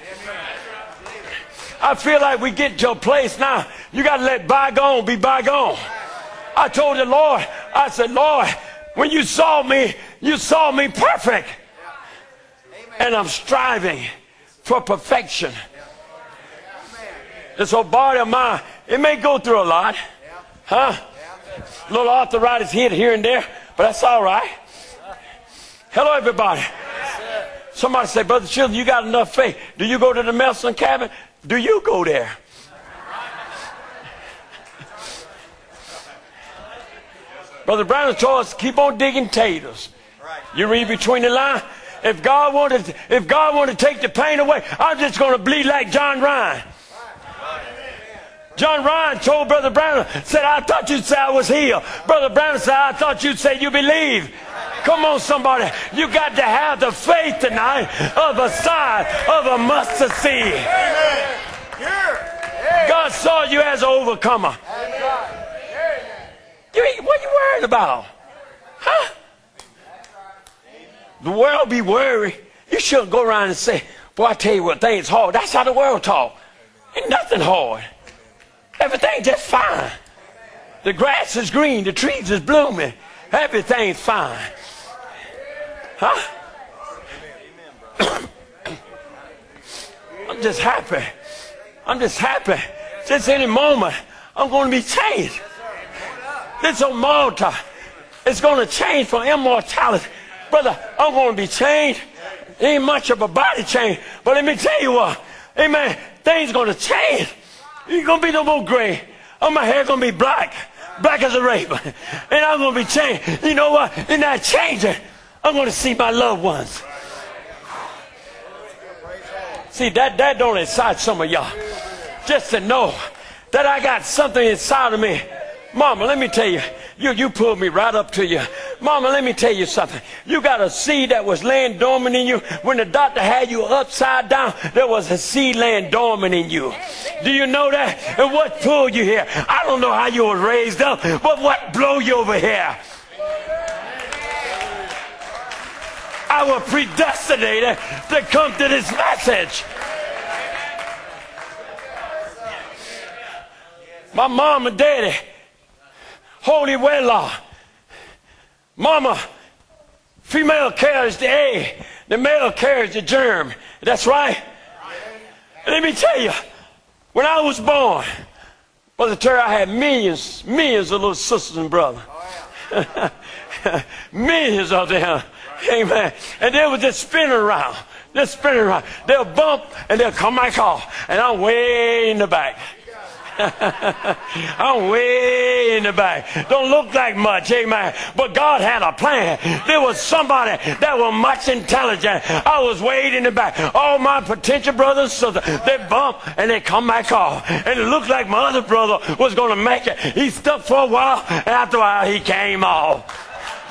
I feel like we get to a place now, you got to let bygone be bygone. I told the Lord, I said, Lord, when you saw me, you saw me perfect. And I'm striving for perfection. This old body of mine, it may go through a lot. Huh? A little arthritis here, here and there, but that's all right. Hello, everybody. Somebody say, Brother Children, you got enough faith. Do you go to the Melson cabin? Do you go there? Brother Brown told us to keep on digging taters. You read between the lines. If God wanted, if God wanted to take the pain away, I'm just going to bleed like John Ryan. John Ryan told Brother Brown, said, I thought you'd say I was healed. Brother Brown said, I thought you'd say you believe. Come on, somebody. You got to have the faith tonight of a size of a mustard seed. God saw you as an overcomer. You, what are you worried about? Huh? The world be worried. You shouldn't go around and say, boy, I tell you what, things hard. That's how the world talk. Ain't nothing hard. Everything just fine. The grass is green. The trees is blooming. Everything's fine. Huh? I'm just happy. I'm just happy. Just any moment, I'm going to be changed. This old altar is going to change from immortality. Brother, I'm going to be changed. Ain't much of a body change. But let me tell you what. Amen. Things going to change. You're going to be no more gray. Oh, my hair going to be black. Black as a raven. And I'm going to be changed. You know what? In that changing, I'm going to see my loved ones. See, that, that don't excite some of y'all. Just to know that I got something inside of me. Mama, let me tell you, you, you pulled me right up to you. Mama, let me tell you something. You got a seed that was laying dormant in you. When the doctor had you upside down, there was a seed laying dormant in you. Do you know that? And what pulled you here? I don't know how you were raised up, but what blew you over here? I was predestinated to come to this message. My mom and daddy, holy wedlock. Mama, female carries the egg, the male carries the germ. That's right. And let me tell you, when I was born, Brother Terry, I had millions, millions of little sisters and brothers. Millions of them. Amen. And they would just spin around. Just spinning around. They'll bump and they'll come back off. And I'm way in the back. I'm way in the back. Don't look like much, amen. But God had a plan. There was somebody that was much intelligent. I was way in the back. All my potential brothers and sisters, they bump and they come back off. And it looked like my other brother was going to make it. He stuck for a while, and after a while he came off.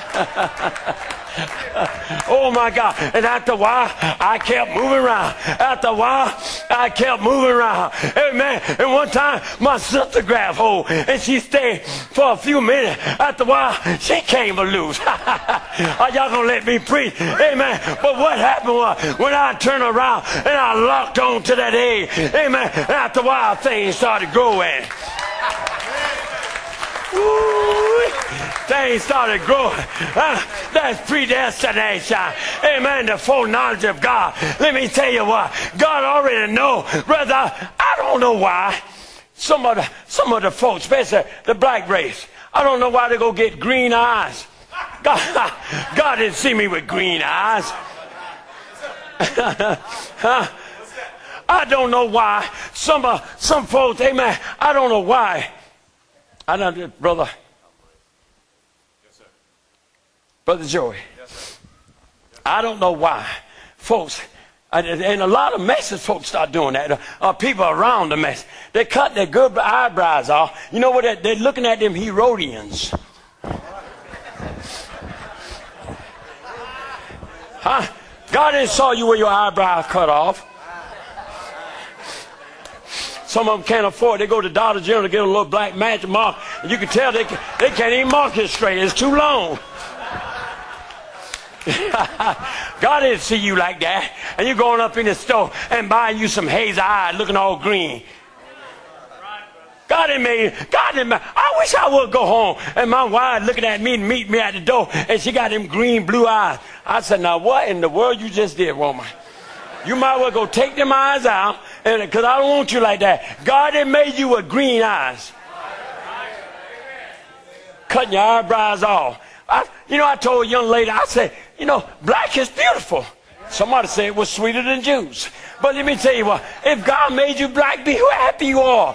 Oh my God. And after a while, I kept moving around. After a while, I kept moving around. Amen. And one time, my sister grabbed hold and she stayed for a few minutes. After a while, she came loose. Are y'all going to let me preach? Amen. But what happened was, when I turned around and I locked on to that egg, amen, and after a while, things started growing. Ooh. Things started growing. Uh, that's predestination. Amen. The foreknowledge of God. Let me tell you what. God already know. Brother, I don't know why. Some of the, some of the folks, especially the black race, I don't know why they go get green eyes. God, God didn't see me with green eyes. Huh? I don't know why. Some, uh, some folks, amen, I don't know why. I don't, brother. Brother Joey, yes, sir. I don't know why folks, and a lot of Message folks start doing that, uh, people around the mess, they cut their good eyebrows off. You know what, they're, they're looking at them Herodians. Huh? God didn't saw you with your eyebrows cut off. Some of them can't afford. They go to Dollar General to get a little black magic mark, and you can tell they, can, they can't even mark it straight. It's too long. God didn't see you like that. And you're going up in the store and buying you some hazel eyes looking all green. God didn't make God didn't make, I wish I would go home and my wife looking at me and meet me at the door and she got them green blue eyes. I said, now what in the world you just did, woman? You might well go take them eyes out, and because I don't want you like that. God didn't make you with green eyes. Cutting your eyebrows off. I, you know, I told a young lady, I said, you know, black is beautiful. Somebody said it was sweeter than juice. But let me tell you what, if God made you black, be happy you are.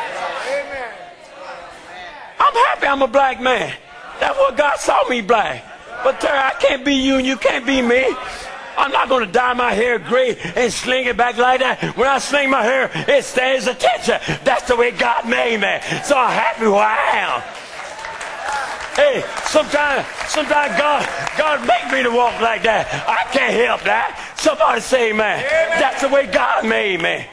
I'm happy I'm a black man. That's what God saw me black. But Terry, I can't be you and you can't be me. I'm not going to dye my hair gray and sling it back like that. When I sling my hair, it stays attention. That's the way God made me. So I'm happy who I am. Hey, sometimes, sometimes God, God make me to walk like that. I can't help that. Somebody say, man, that's the way God made me.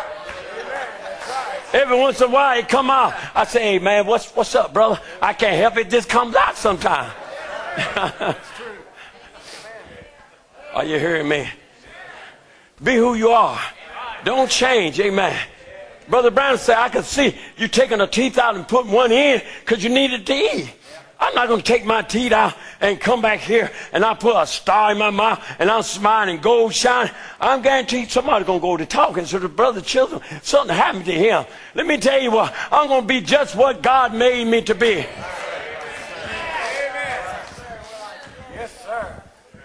Every once in a while, it come out. I say, hey, man, what's what's up, brother? I can't help it. It just comes out sometime. Are you hearing me? Be who you are. Don't change. Amen. Brother Brown said, I could see you taking a teeth out and putting one in because you needed to eat. I'm not going to take my teeth out and come back here and I put a star in my mouth and I'm smiling and gold shining. I'm guaranteed somebody's going to go to talking to the brother children. Something happened to him. Let me tell you what, I'm going to be just what God made me to be. Amen. Yes, sir.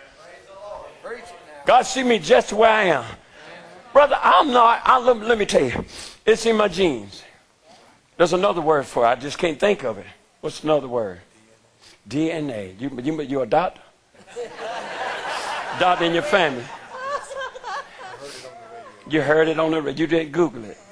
God see me just where I am. Brother, I'm not, I, let, let me tell you, it's in my genes. There's another word for it. I just can't think of it. What's another word? D N A. You, you, you a doctor? Doctor in your family. You heard it on the radio. You didn't Google it.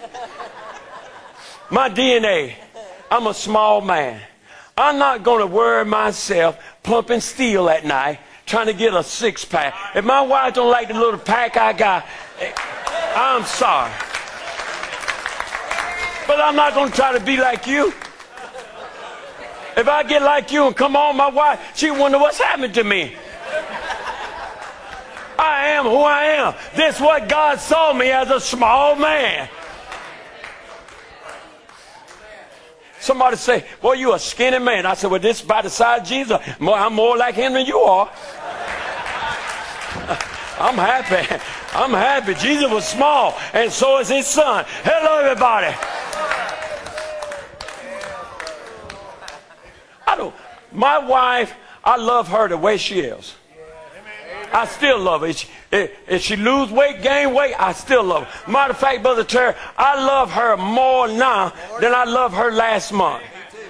My D N A. I'm a small man. I'm not going to worry myself pumping steel at night trying to get a six pack. If my wife don't like the little pack I got, I'm sorry. But I'm not going to try to be like you. If I get like you and come on, my wife, she wonder what's happened to me. I am who I am. This is what God saw me as a small man. Somebody say, boy, you a skinny man. I said, well, this is by the size of Jesus. I'm more like him than you are. I'm happy. I'm happy. Jesus was small, and so is his son. Hello, everybody. I don't, my wife, I love her the way she is. I still love her. If she, if she lose weight, gain weight, I still love her. Matter of fact, Brother Terry, I love her more now than I loved her last month.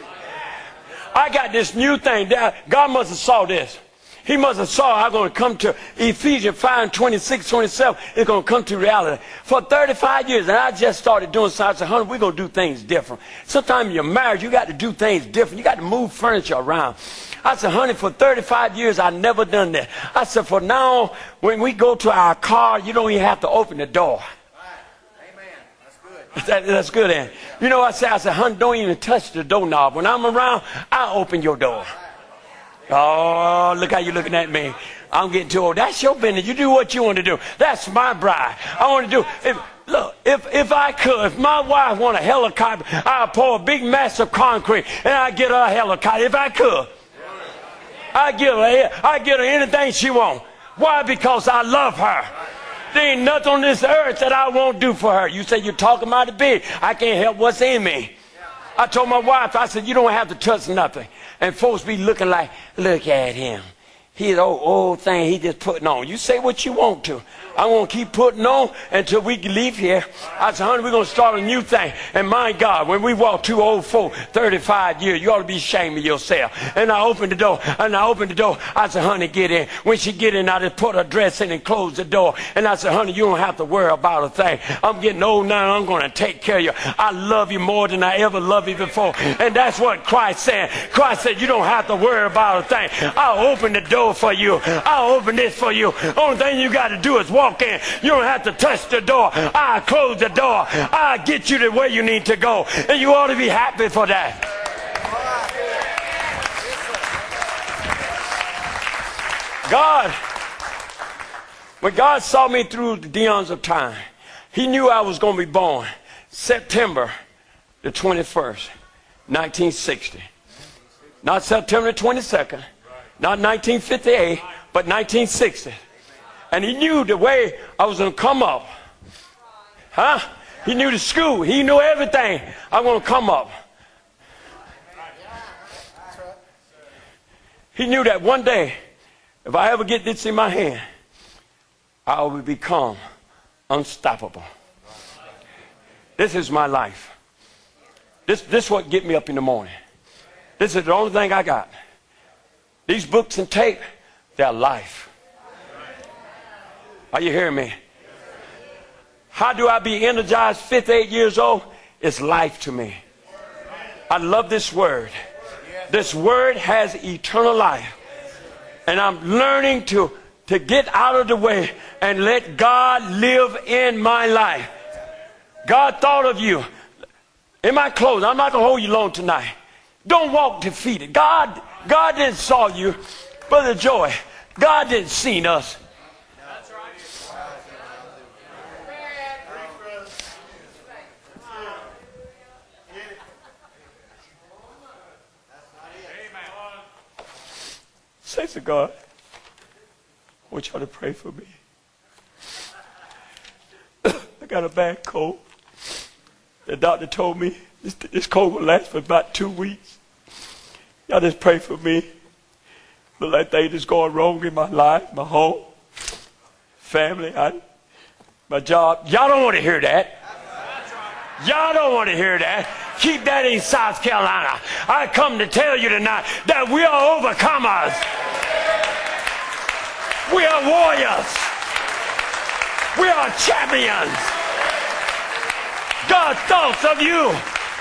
I got this new thing. God must have saw this. He must have saw I'm going to come to Ephesians five, twenty-six, twenty-seven. It's going to come to reality. For thirty-five years, and I just started doing something. I said, honey, we're going to do things different. Sometimes you're married, you got to do things different. You got to move furniture around. I said, honey, for thirty-five years, I've never done that. I said, for now, when we go to our car, you don't even have to open the door. Amen. That's good. That, that's good, Ann. You know what I said? I said, honey, don't even touch the doorknob. When I'm around, I'll open your door. Oh, look how you looking at me. I'm getting too old. That's your business. You do what you want to do. That's my bride. I want to do. If, look, if if I could, if my wife want a helicopter, I'd pour a big mass of concrete and I'd get her a helicopter. If I could, I'd give her, I'd give her anything she wants. Why? Because I love her. There ain't nothing on this earth that I won't do for her. You say you're talking about it big. I can't help what's in me. I told my wife, I said, you don't have to touch nothing. And folks be looking like, look at him. He's old, old thing he just putting on. You say what you want to. I want to keep putting on until we leave here. I said, honey, we're going to start a new thing. And my God, when we walk two old folk, thirty-five years, you ought to be ashamed of yourself. And I opened the door, and I opened the door. I said, honey, get in. When she get in, I just put her dress in and close the door. And I said, honey, you don't have to worry about a thing. I'm getting old now, and I'm going to take care of you. I love you more than I ever loved you before. And that's what Christ said. Christ said, you don't have to worry about a thing. I'll open the door for you. I'll open this for you. Only thing you got to do is walk in. You don't have to touch the door. I'll close the door. I'll get you to where you need to go. And you ought to be happy for that. God, when God saw me through the eons of time, he knew I was going to be born September the twenty-first, nineteen sixty. Not September the twenty-second, not nineteen fifty-eight, but nineteen sixty. And he knew the way I was going to come up. Huh? He knew the school. He knew everything. I'm going to come up. He knew that one day, if I ever get this in my hand, I will become unstoppable. This is my life. This, this is what gets me up in the morning. This is the only thing I got. These books and tape, they're life. Are you hearing me? How do I be energized fifty-eight years old? It's life to me. I love this word. This word has eternal life. And I'm learning to, to get out of the way and let God live in my life. God thought of you. In my clothes, I'm not going to hold you long tonight. Don't walk defeated. God, God didn't saw you. Brother Joy, God didn't see us. Say to God, I want y'all to pray for me. I got a bad cold. The doctor told me this, this cold will last for about two weeks. Y'all just pray for me. Look like things is going wrong in my life, my home, family, I, my job. Y'all don't want to hear that. Y'all don't want to hear that. Keep that in South Carolina. I come to tell you tonight that we are overcomers. We are warriors. We are champions. God thoughts of you.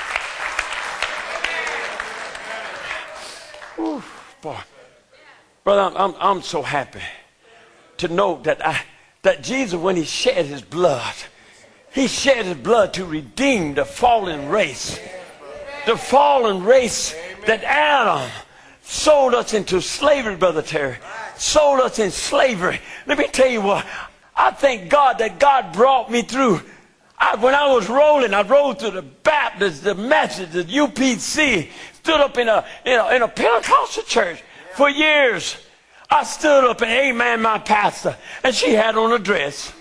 Ooh, boy. Brother, I'm, I'm, I'm so happy to know that, I, that Jesus, when he shed his blood, he shed his blood to redeem the fallen race. The fallen race that Adam sold us into slavery, Brother Terry. sold us in slavery. Let me tell you what, I thank God that God brought me through. I, when I was rolling, I rolled through the Baptist, the Methodist, the U P C, stood up in a, in a, in a Pentecostal church for years. I stood up and amen my pastor, and she had on a dress.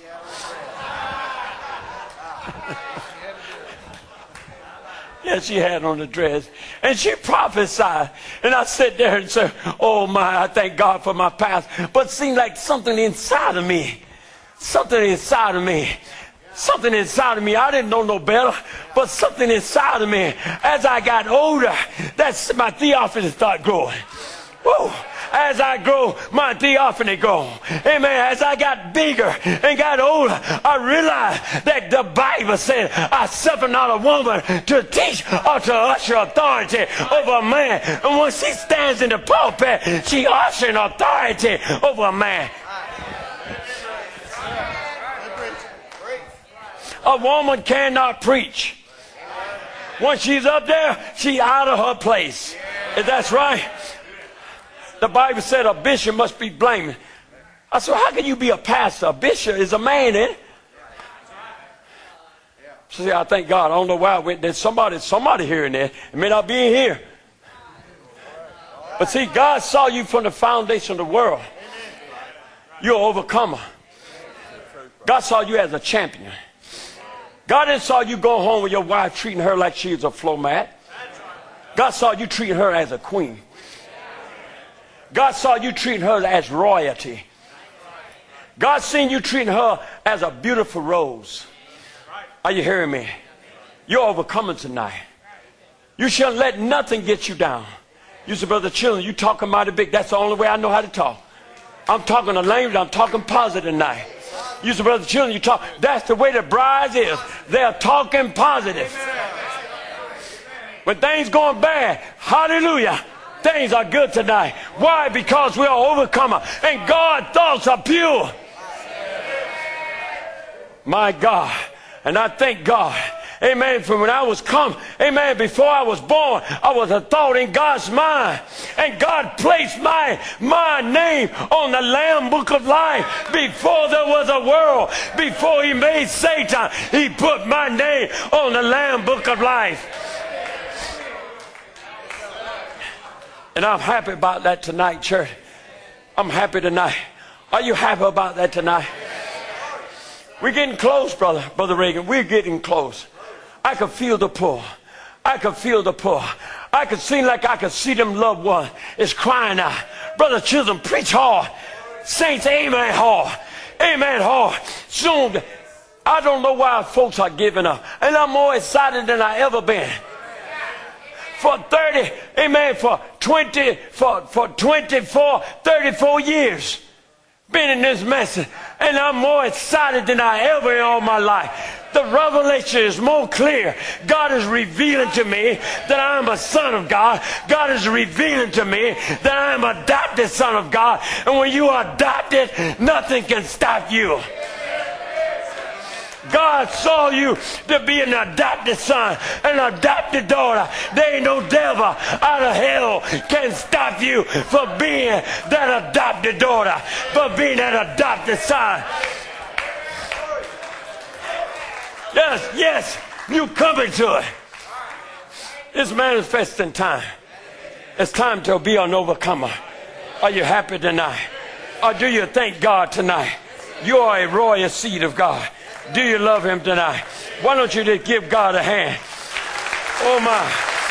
Yeah, she had on a dress. And she prophesied. And I sat there and said, oh my, I thank God for my past. But it seemed like something inside of me. Something inside of me. Something inside of me. I didn't know no better. But something inside of me. As I got older, that's my theophany started growing. Woo! As I grow, my theophany grow. Amen. As I got bigger and got older, I realized that the Bible said, I suffer not a woman to teach or to usher authority over a man. And when she stands in the pulpit, she ushering authority over a man. A woman cannot preach. Once she's up there, she's out of her place. Is that right? The Bible said a bishop must be blameless. I said, how can you be a pastor? A bishop is a man, eh? She said, I thank God. I don't know why I went there. Somebody, somebody here in there. It may not be in here. But see, God saw you from the foundation of the world. You're an overcomer. God saw you as a champion. God didn't saw you go home with your wife treating her like she was a floor mat. God saw you treating her as a queen. God saw you treating her as royalty. God seen you treating her as a beautiful rose. Are you hearing me? You're overcoming tonight. You shouldn't let nothing get you down. You say, Brother Children, you talking mighty big. That's the only way I know how to talk. I'm talking a language. I'm talking positive tonight. You say, Brother Children, you talk. That's the way the bride is. They're talking positive. When things going bad, hallelujah. Things are good tonight. Why? Because we are overcomer. And God's thoughts are pure. My God. And I thank God. Amen. From when I was come, amen, before I was born, I was a thought in God's mind. And God placed my, my name on the Lamb Book of Life before there was a world. Before he made Satan, he put my name on the Lamb Book of Life. And I'm happy about that tonight, church. I'm happy tonight. Are you happy about that tonight? We're getting close, brother, Brother Reagan. We're getting close. I could feel the pull. I could feel the pull. I could seem like I could see them loved ones is crying out. Brother Chisholm, preach hard. Saints, amen hard. Amen hard. Soon, I don't know why folks are giving up. And I'm more excited than I ever been. For thirty, amen, for twenty, for, for twenty-four, thirty-four years, been in this message, and I'm more excited than I ever in all my life. The revelation is more clear. God is revealing to me that I am a son of God. God is revealing to me that I am an adopted son of God. And when you are adopted, nothing can stop you. God saw you to be an adopted son, an adopted daughter. There ain't no devil out of hell can stop you from being that adopted daughter, from being that adopted son. Yes, yes, you coming to it. It's manifesting time. It's time to be an overcomer. Are you happy tonight? Or do you thank God tonight? You are a royal seed of God. Do you love him tonight? Why don't you just give God a hand? Oh my.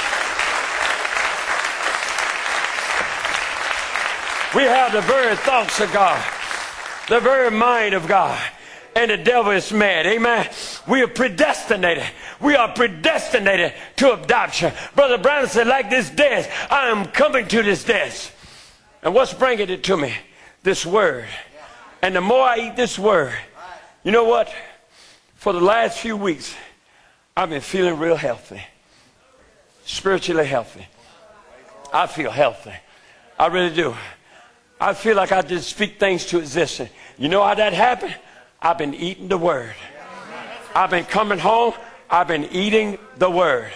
We have the very thoughts of God, the very mind of God, and the devil is mad. Amen. We are predestinated. We are predestinated to adoption. Brother Brown said, like this death, I am coming to this death. And what's bringing it to me? This word. And the more I eat this word, you know what? For the last few weeks, I've been feeling real healthy. Spiritually healthy. I feel healthy. I really do. I feel like I just speak things to existence. You know how that happened? I've been eating the word. I've been coming home. I've been eating the word.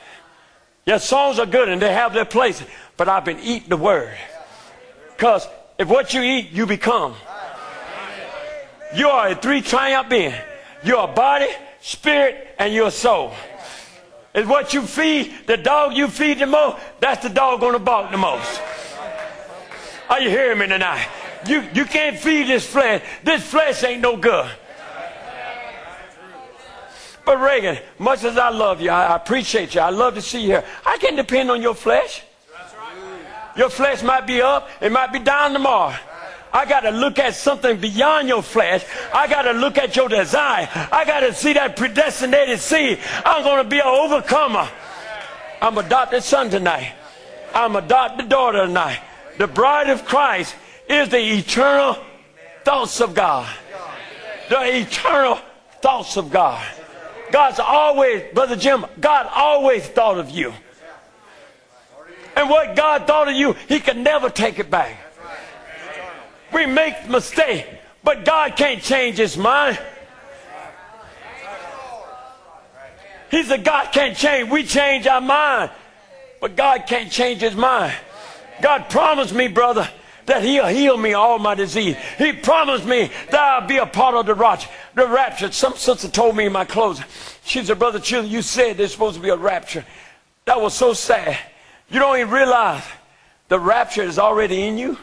Yes, songs are good and they have their place, but I've been eating the word. Because If what you eat, you become. You are a three triumph being. You're a body, spirit, and your soul. It's what you feed, the dog you feed the most, that's the dog going to bark the most. Are you hearing me tonight? You, you can't feed this flesh. This flesh ain't no good. But Reagan, much as I love you, I, I appreciate you, I love to see you here, I can't depend on your flesh. Your flesh might be up, it might be down tomorrow. I got to look at something beyond your flesh. I got to look at your desire. I got to see that predestinated seed. I'm going to be an overcomer. I'm adopted son tonight. I'm adopted daughter tonight. The bride of Christ is the eternal thoughts of God. The eternal thoughts of God. God's always, Brother Jim, God always thought of you. And what God thought of you, he could never take it back. We make mistakes, but God can't change his mind. He's a God can't change. We change our mind, but God can't change his mind. God promised me, brother, that he'll heal me all my disease. He promised me that I'll be a part of the rapture. The rapture. Some sister told me in my closing, she said, Brother Children, you said there's supposed to be a rapture. That was so sad. You don't even realize the rapture is already in you.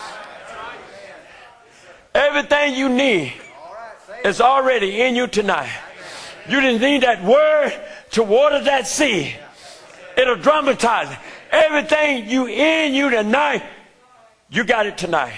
Everything you need is already in you tonight. You just need that word to water that seed. It'll dramatize it. Everything you in you tonight, you got it tonight.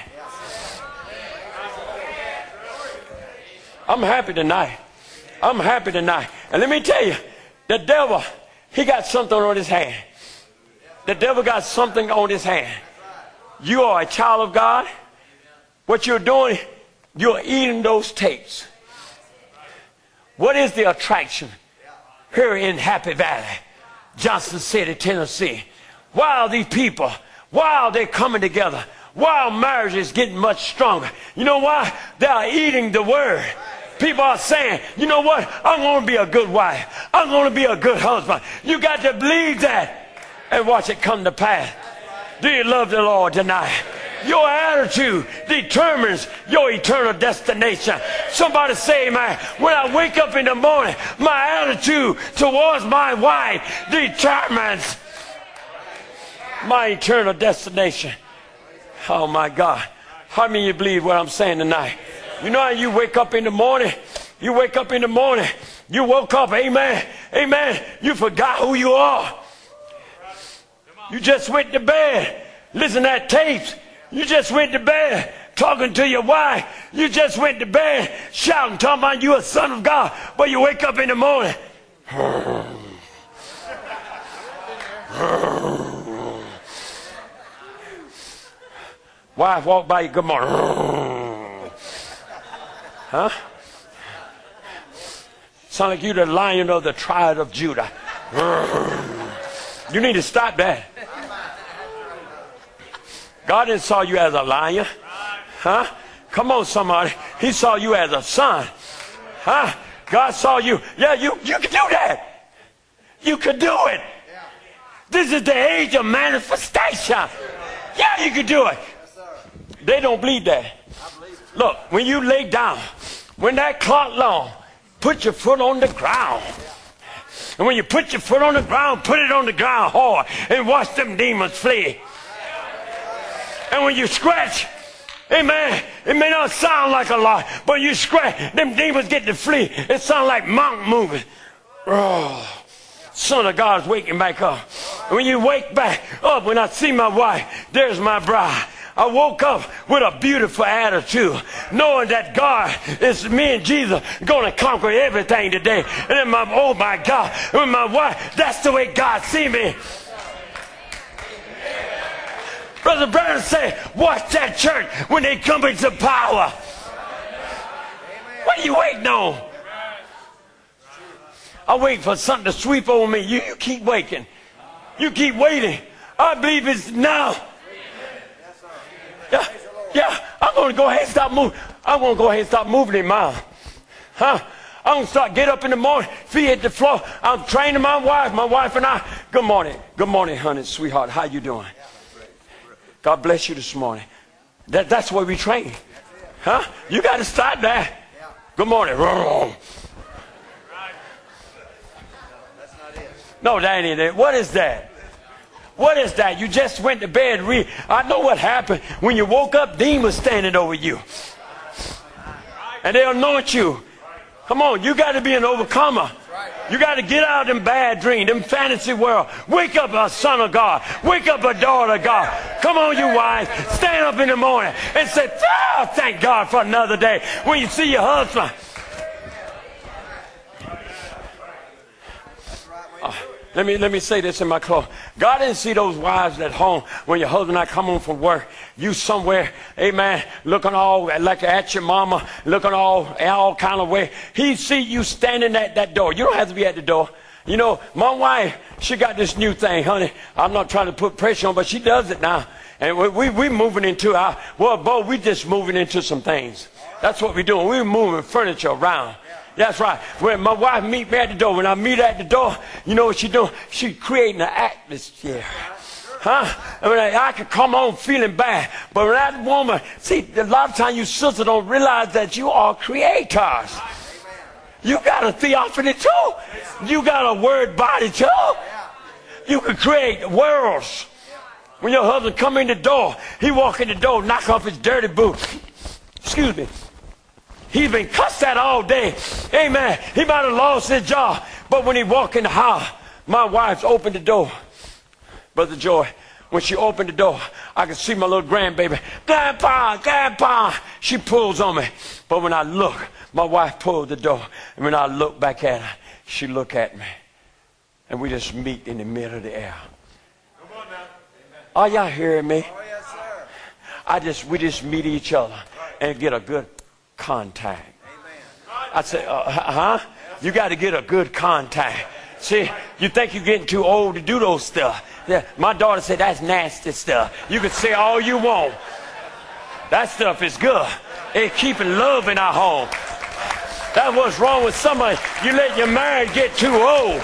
I'm happy tonight. I'm happy tonight. And let me tell you, the devil, he got something on his hand. The devil got something on his hand. You are a child of God. What you're doing, you're eating those tapes. What is the attraction here in Happy Valley, Johnson City, Tennessee? Why are these people, why are they coming together? Why are marriages getting much stronger? You know why? They are eating the word. People are saying, you know what? I'm going to be a good wife. I'm going to be a good husband. You got to believe that and watch it come to pass. Do you love the Lord tonight? Your attitude determines your eternal destination. Somebody say, man, when I wake up in the morning, my attitude towards my wife determines my eternal destination. Oh my God. How many of you believe what I'm saying tonight? You know how you wake up in the morning? You wake up in the morning. You woke up, amen, amen. You forgot who you are. You just went to bed. Listen to that tapes. You just went to bed talking to your wife. You just went to bed shouting, talking about you a son of God. But you wake up in the morning. Wife walk by you, good morning. Huh? Sound like you the lion of the tribe of Judah. You need to stop that. God didn't saw you as a lion. Huh? Come on, somebody. He saw you as a son. Huh? God saw you. Yeah, you, you can do that. You can do it. This is the age of manifestation. Yeah, you can do it. They don't believe that. Look, when you lay down, when that clock long, put your foot on the ground. And when you put your foot on the ground, put it on the ground hard and watch them demons flee. And when you scratch, amen, it may not sound like a lot, but you scratch, them demons get to flee. It sounds like mountain moving. Oh, Son of God is waking back up. And when you wake back up, when I see my wife, there's my bride. I woke up with a beautiful attitude, knowing that God is me and Jesus going to conquer everything today. And then my, oh my God, with my wife, that's the way God see me. Brother Brown say, watch that church when they come into power. What are you waiting on? I wait for something to sweep over me. You, you keep waiting. You keep waiting. I believe it's now. Yeah, yeah. I'm going to go ahead and stop moving. I'm going to go ahead and stop moving in mine. Huh? I'm going to start, get up in the morning, feet hit the floor. I'm training my wife, my wife and I. Good morning. Good morning, honey, sweetheart. How you doing? God bless you this morning. That, that's where we train. Huh? You got to start there. Good morning. No, that ain't it. What is that? What is that? You just went to bed. Re- I know what happened. When you woke up, Dean was standing over you. And they anoint you. Come on, you got to be an overcomer. You got to get out of them bad dreams, them fantasy world. Wake up, a son of God. Wake up, a daughter of God. Come on, you wives. Stand up in the morning and say, oh, thank God for another day. When you see your husband. Uh, let me let me say this in my close. God didn't see those wives at home when your husband and I come home from work. You somewhere, amen, looking all like at your mama, looking all all kind of way. He see you standing at that door. You don't have to be at the door. You know, my wife, she got this new thing, honey. I'm not trying to put pressure on, but she does it now. And we we, we moving into our, well, boy, we just moving into some things. That's what we're doing. We're moving furniture around. That's right. When my wife meet me at the door, when I meet her at the door, you know what she doing? She creating an atmosphere. Huh? I mean, I, I could come home feeling bad. But when that woman, see, a lot of times you sisters don't realize that you are creators. You got a theophany too. You got a word body too. You can create worlds. When your husband come in the door, he walk in the door, knock off his dirty boot. Excuse me. He's been cussed at all day. Amen. He might have lost his job. But when he walk in the house, my wife's opened the door. Brother Joy, when she opened the door, I could see my little grandbaby. Grandpa, Grandpa. She pulls on me. But when I look, my wife pulled the door. And when I look back at her, she look at me. And we just meet in the middle of the air. Come on now. Are y'all hearing me? Oh, yes, sir. I just, we just meet each other and get a good contact. Amen. I say, uh, huh? You got to get a good contact. See, you think you're getting too old to do those stuff. Yeah, my daughter said that's nasty stuff. You can say all you want. That stuff is good. It's keeping love in our home. That's what's wrong with somebody. You let your marriage get too old.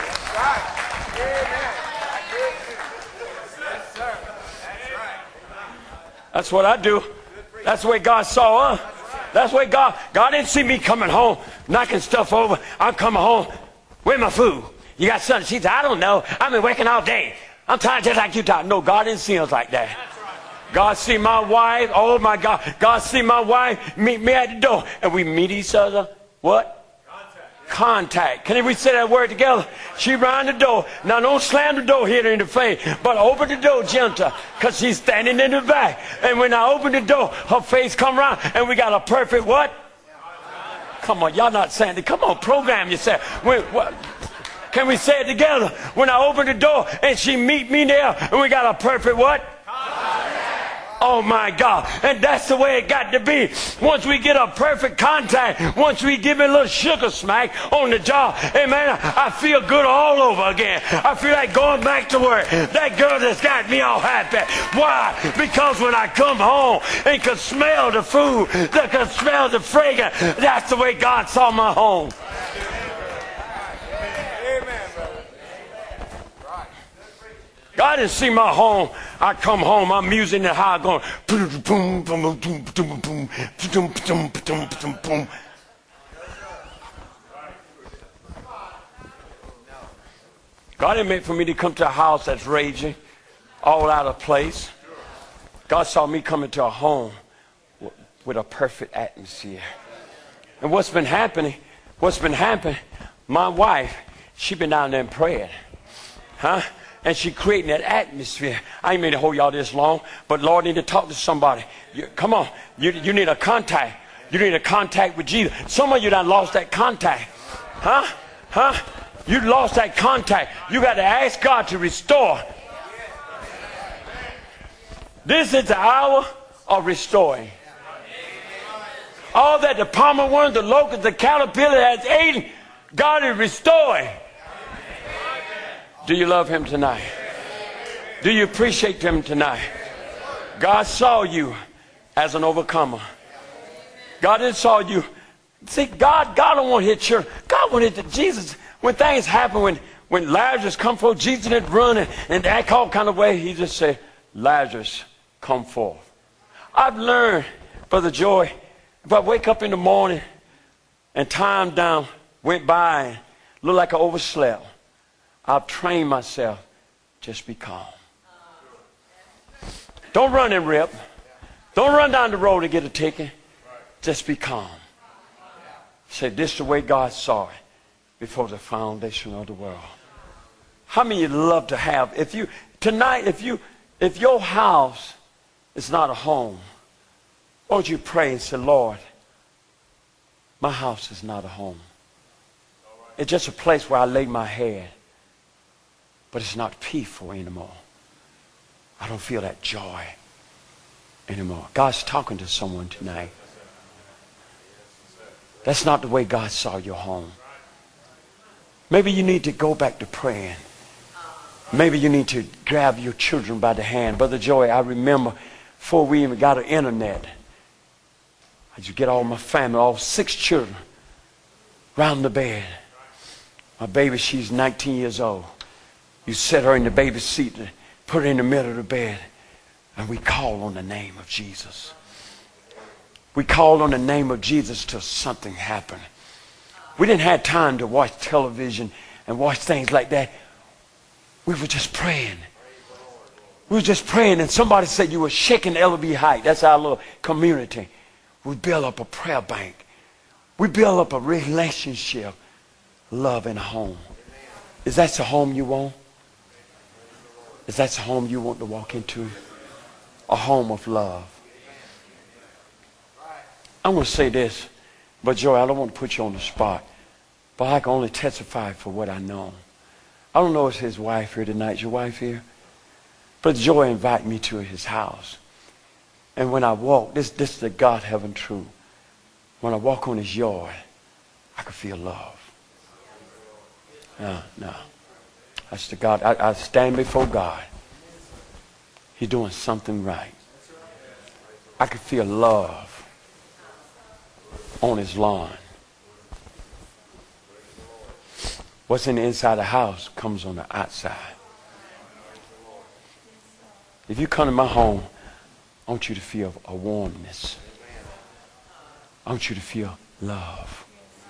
That's what I do. That's the way God saw us. That's the way God, God didn't see me coming home, knocking stuff over. I'm coming home. Where's my food? You got something? She said, I don't know. I've been working all day. I'm tired just like you tired. No, God didn't see us like that. God see my wife. Oh my God. God see my wife meet me at the door. And we meet each other. What? Contact. Can we say that word together? She ran the door. Now don't slam the door, hit her in the face, but open the door gentle, because she's standing in the back. And when I open the door, her face come around, and we got a perfect what? Come on, y'all not saying it. Come on, program yourself. When, what? Can we say it together? When I open the door and she meet me there, and we got a perfect what? Oh my God. And that's the way it got to be. Once we get a perfect contact, once we give it a little sugar smack on the jaw, hey man, I feel good all over again. I feel like going back to work. That girl just got me all happy. Why? Because when I come home and can smell the food, that can smell the fragrance, that's the way God saw my home. God didn't see my home. I come home, I'm using the high going. God didn't meant for me to come to a house that's raging, all out of place. God saw me coming to a home with a perfect atmosphere. And what's been happening, what's been happening, my wife, she been down there and praying. Huh? And she creating that atmosphere. I ain't mean to hold y'all this long, but Lord need to talk to somebody. You, come on. You, you need a contact. You need a contact with Jesus. Some of you done lost that contact. Huh? Huh? You lost that contact. You got to ask God to restore. This is the hour of restoring. All that the palmer worm, the locust, the caterpillar has eaten, God is restoring. Do you love him tonight? Do you appreciate him tonight? God saw you as an overcomer. God didn't saw you. See, God, God don't want to hit church. God wanted to Jesus. When things happen, when, when Lazarus come forth, Jesus didn't run and, and act all kind of way. He just said, Lazarus, come forth. I've learned, Brother Joy, if I wake up in the morning and time down went by and looked like I overslept, I've trained myself, just be calm. Don't run and rip. Don't run down the road to get a ticket. Just be calm. Say, this is the way God saw it before the foundation of the world. How many of you love to have, if you, tonight, if you, if your house is not a home, why don't you pray and say, Lord, my house is not a home. It's just a place where I lay my head. But it's not peaceful anymore. I don't feel that joy anymore. God's talking to someone tonight. That's not the way God saw your home. Maybe you need to go back to praying. Maybe you need to grab your children by the hand. Brother Joy, I remember before we even got an internet, I used to get all my family, all six children, round the bed. My baby, she's nineteen years old. You set her in the baby seat and put her in the middle of the bed, and we call on the name of Jesus. We called on the name of Jesus till something happened. We didn't have time to watch television and watch things like that. We were just praying. We were just praying, and somebody said you were shaking L B Height. That's our little community. We build up a prayer bank. We build up a relationship, love in a home. Is that the home you want? Is that the home you want to walk into? A home of love. I'm going to say this, but Joy, I don't want to put you on the spot, but I can only testify for what I know. I don't know if his wife here tonight. Is your wife here? But Joy invited me to his house. And when I walk, this, this is the God heaven truth. When I walk on his yard, I can feel love. No, no. That's the God. I, I stand before God. He's doing something right. I can feel love on his lawn. What's in the inside of the house comes on the outside. If you come to my home, I want you to feel a warmness. I want you to feel love.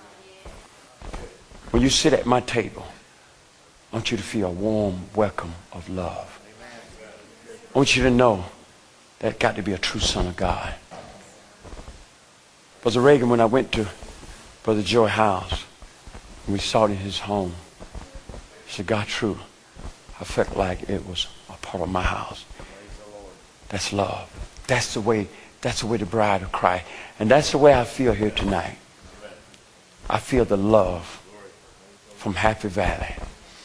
When you sit at my table, I want you to feel a warm welcome of love. I want you to know that got to be a true son of God. Brother Reagan, when I went to Brother Joy's house, and we saw it in his home, he said, God, true, I felt like it was a part of my house. That's love. That's the way, that's the way the bride of Christ. And that's the way I feel here tonight. I feel the love from Happy Valley.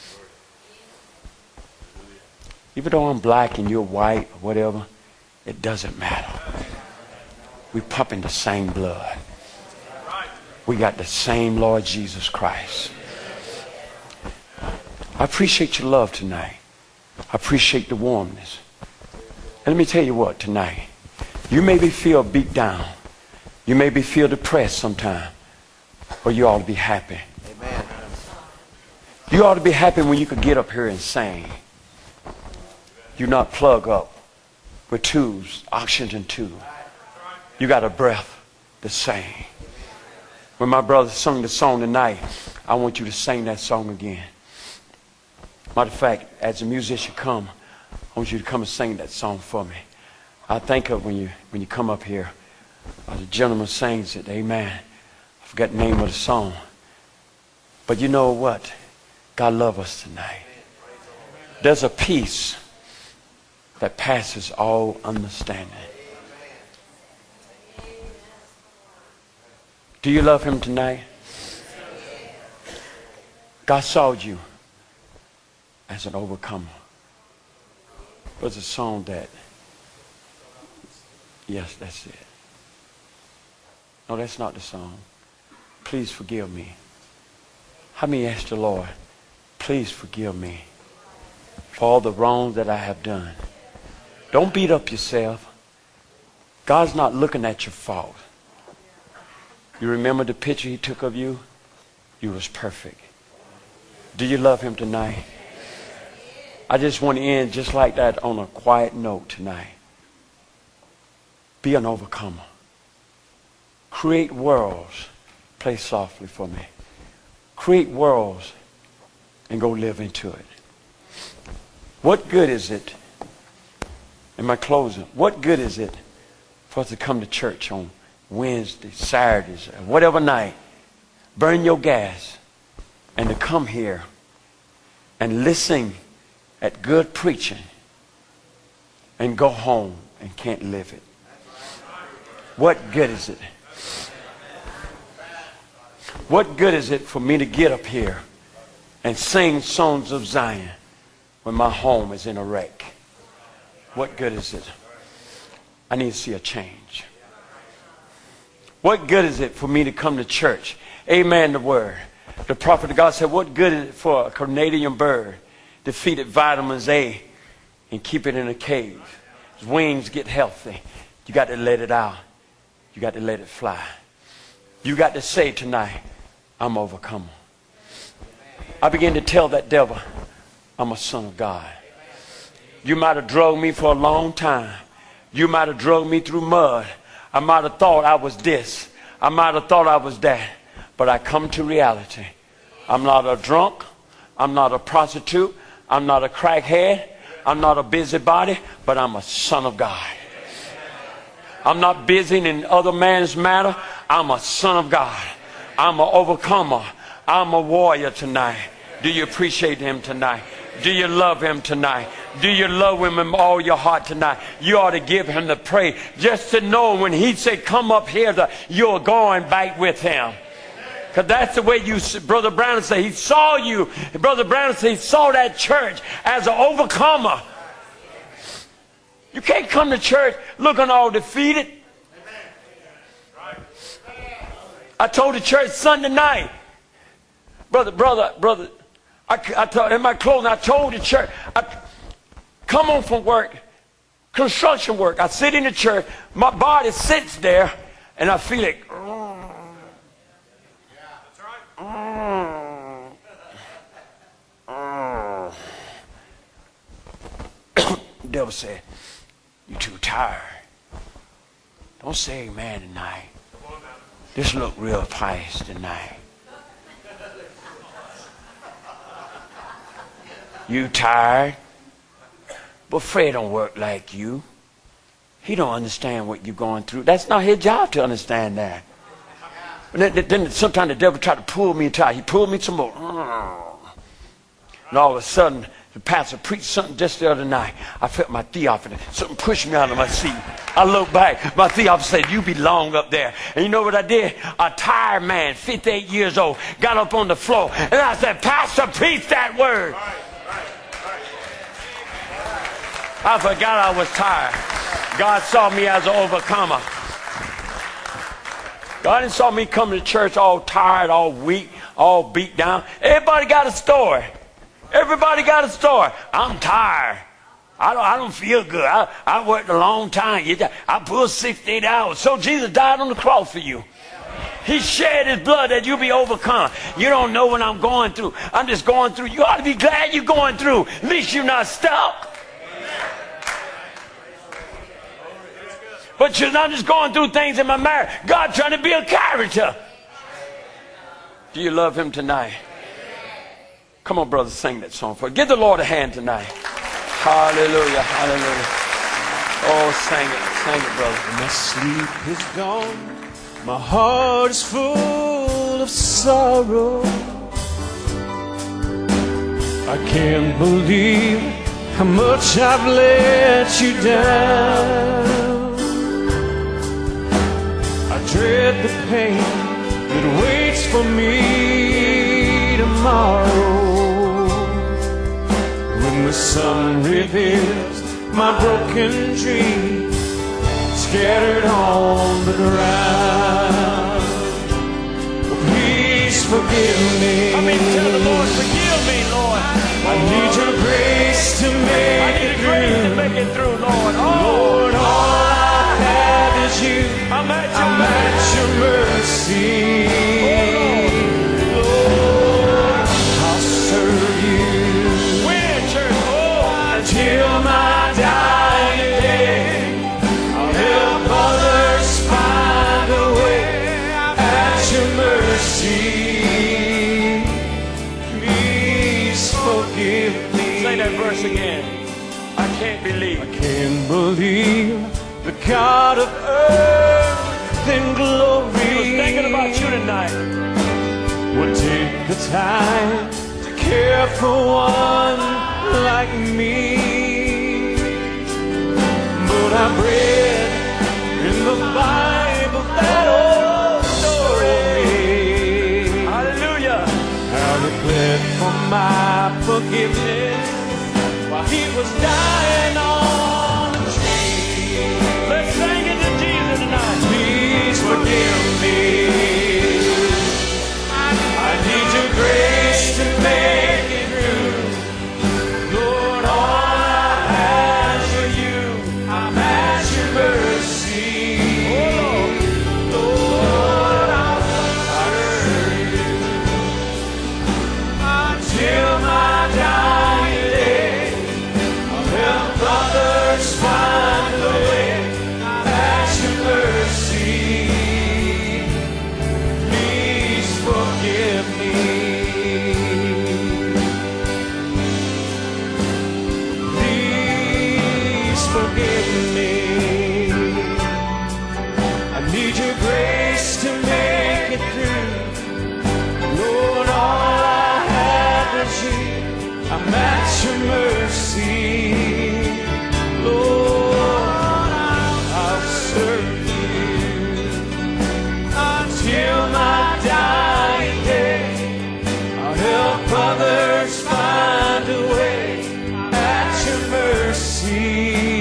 Even though I'm black and you're white or whatever, it doesn't matter. We're pumping the same blood. We got the same Lord Jesus Christ. I appreciate your love tonight. I appreciate the warmness. And let me tell you what, tonight, you maybe feel beat down. You maybe feel depressed sometime. But you ought to be happy. Amen. You ought to be happy when you could get up here and sing. You not plug up with tubes, oxygen tube. You got a breath to sing. When my brother sung the song tonight, I want you to sing that song again. Matter of fact, as a musician come, I want you to come and sing that song for me. I think of when you when you come up here, uh, the gentleman sings it, amen. I forgot the name of the song. But you know what? God loves us tonight. There's a peace that passes all understanding. Do you love him tonight? God saw you as an overcomer. There's a song that, yes, that's it. No, that's not the song. Please forgive me. How many ask the Lord, please forgive me for all the wrong that I have done? Don't beat up yourself. God's not looking at your fault. You remember the picture he took of you? You was perfect. Do you love him tonight? I just want to end just like that on a quiet note tonight. Be an overcomer. Create worlds. Play softly for me. Create worlds and go live into it. What good is it, in my closing, what good is it for us to come to church on Wednesdays, Saturdays, or whatever night, burn your gas, and to come here and listen at good preaching and go home and can't live it? What good is it? What good is it for me to get up here and sing songs of Zion when my home is in a wreck? What good is it? I need to see a change. What good is it for me to come to church? Amen, the word. The prophet of God said, what good is it for a Canadian bird to feed it vitamins A and keep it in a cage? Its wings get healthy. You got to let it out. You got to let it fly. You got to say tonight, I'm overcomer. I began to tell that devil, I'm a son of God. You might have drugged me for a long time. You might have drugged me through mud. I might have thought I was this. I might have thought I was that. But I come to reality. I'm not a drunk. I'm not a prostitute. I'm not a crackhead. I'm not a busybody. But I'm a son of God. I'm not busy in other man's matter. I'm a son of God. I'm an overcomer. I'm a warrior tonight. Do you appreciate him tonight? Do you love him tonight? Do you love him with all your heart tonight? You ought to give him the praise. Just to know when he said, come up here, the, you're going back with him. Because that's the way you, Brother Brown said, he saw you. Brother Brown said he saw that church as an overcomer. You can't come to church looking all defeated. I told the church Sunday night, brother, brother, brother, I, I told, in my clothing, I told the church, I come home from work, construction work. I sit in the church, my body sits there, and I feel it. The devil said, you're too tired. Don't say amen tonight. This look real pious tonight. You tired? But Fred don't work like you. He don't understand what you're going through. That's not his job to understand that. But then, then sometimes the devil tried to pull me tight. He pulled me some more. And all of a sudden, the pastor preached something just the other night. I felt my theophany. Something pushed me out of my seat. I looked back. My theophany said, you belong up there. And you know what I did? A tired man, fifty-eight years old, got up on the floor. And I said, Pastor, preach that word. I forgot I was tired. God saw me as an overcomer. God didn't saw me come to church all tired, all weak, all beat down. Everybody got a story. Everybody got a story. I'm tired. I don't, I don't feel good. I, I worked a long time. I pulled sixty-eight hours. So Jesus died on the cross for you. He shed his blood that you be overcome. You don't know what I'm going through. I'm just going through. You ought to be glad you're going through. At least you're not stuck. But you're not just going through things in my marriage. God trying to be a character. Do you love him tonight? Come on, brother, sing that song for us. Give the Lord a hand tonight. Hallelujah, hallelujah. Oh, sing it, sing it, brother. My sleep is gone. My heart is full of sorrow. I can't believe how much I've let you down. I dread the pain that waits for me tomorrow. When the sun reveals my broken dream scattered on the ground. Oh, please forgive me. I mean, tell the Lord, forgive me, Lord. I need your grace to make I need it the grace through. to make it through, Lord. Oh, Lord, all I have is you. I'm at your I'm at your mercy. Lord, I'll serve you. Win, church. Oh, Till my dying day, I'll help forgive me. Say that verse again. I can't believe. I can't believe the God of earth and glory. He was thinking about you tonight. Would take the time to care for one like me. But I read in the Bible that old story. Hallelujah. How he pled for my forgiveness while he was dying on a tree. Let's sing it to Jesus tonight. Please forgive me. I need your grace to make it through. Lord, all I have for you, I'm at your mercy. Lord, I'll serve you until my dying day. I'll help others find the way. I'm at your mercy. Please forgive me. Please forgive me. I need your grace to make it through. Lord, all I have is you. I'm at your mercy. Lord, I'll serve you until my dying day. I'll help others find a way. At your mercy,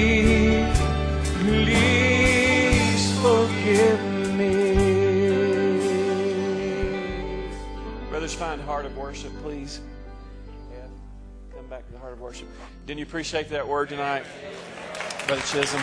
please forgive me. Brothers, find a heart of worship, please. Yeah, come back to the heart of worship. Didn't you appreciate that word tonight, Brother Chisholm?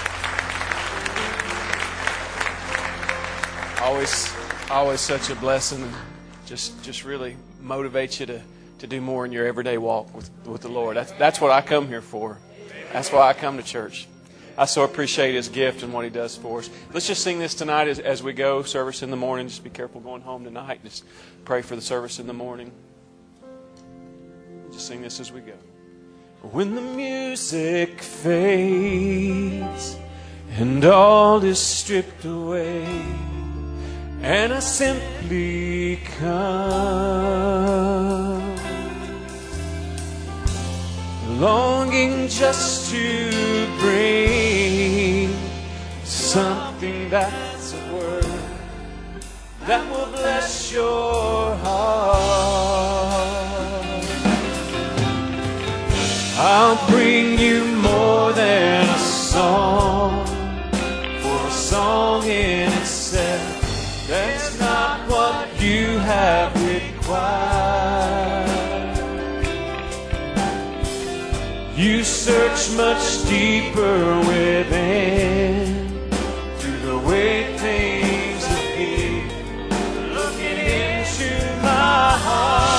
Always, always such a blessing, and just, just really motivates you to, to do more in your everyday walk with, with the Lord. That's, that's what I come here for. That's why I come to church. I so appreciate His gift and what He does for us. Let's just sing this tonight as, as we go. Service in the morning. Just be careful going home tonight. Just pray for the service in the morning. Just sing this as we go. When the music fades and all is stripped away, and I simply come, longing just to bring something that's a word that will bless your heart. I'll bring you more than a song, for a song in itself, that's not what you have required. You search much deeper within, through the way things appear, looking into my heart.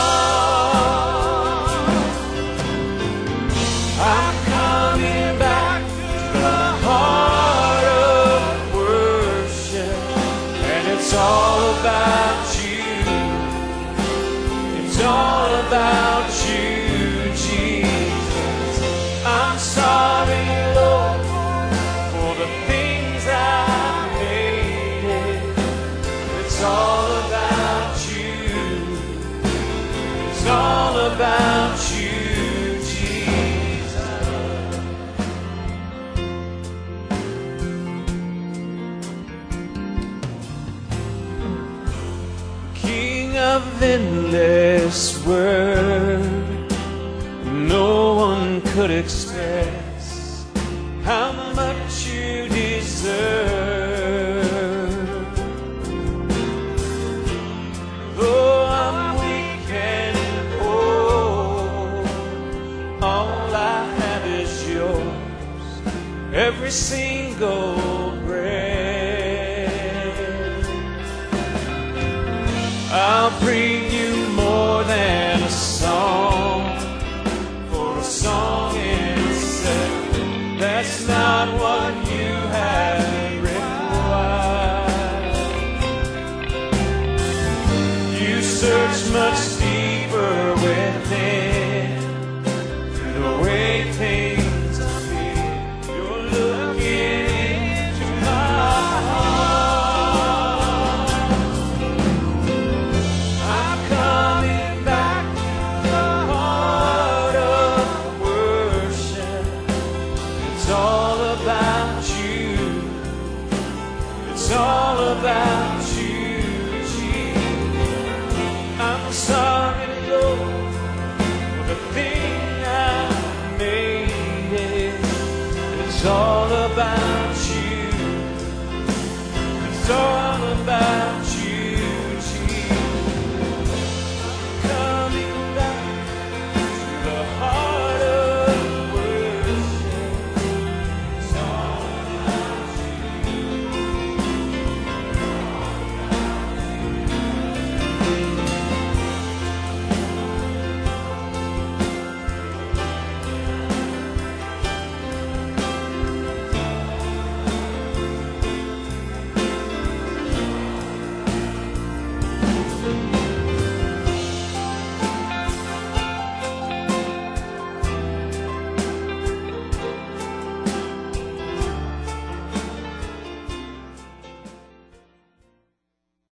I'm coming back to the heart of worship, and it's all about you. It's all about you, Jesus. I'm sorry, Lord, for the things I made. It's all about you. It's all about you, of endless word. No one could express how much you deserve. Though I'm weak and poor, all I have is yours. Every single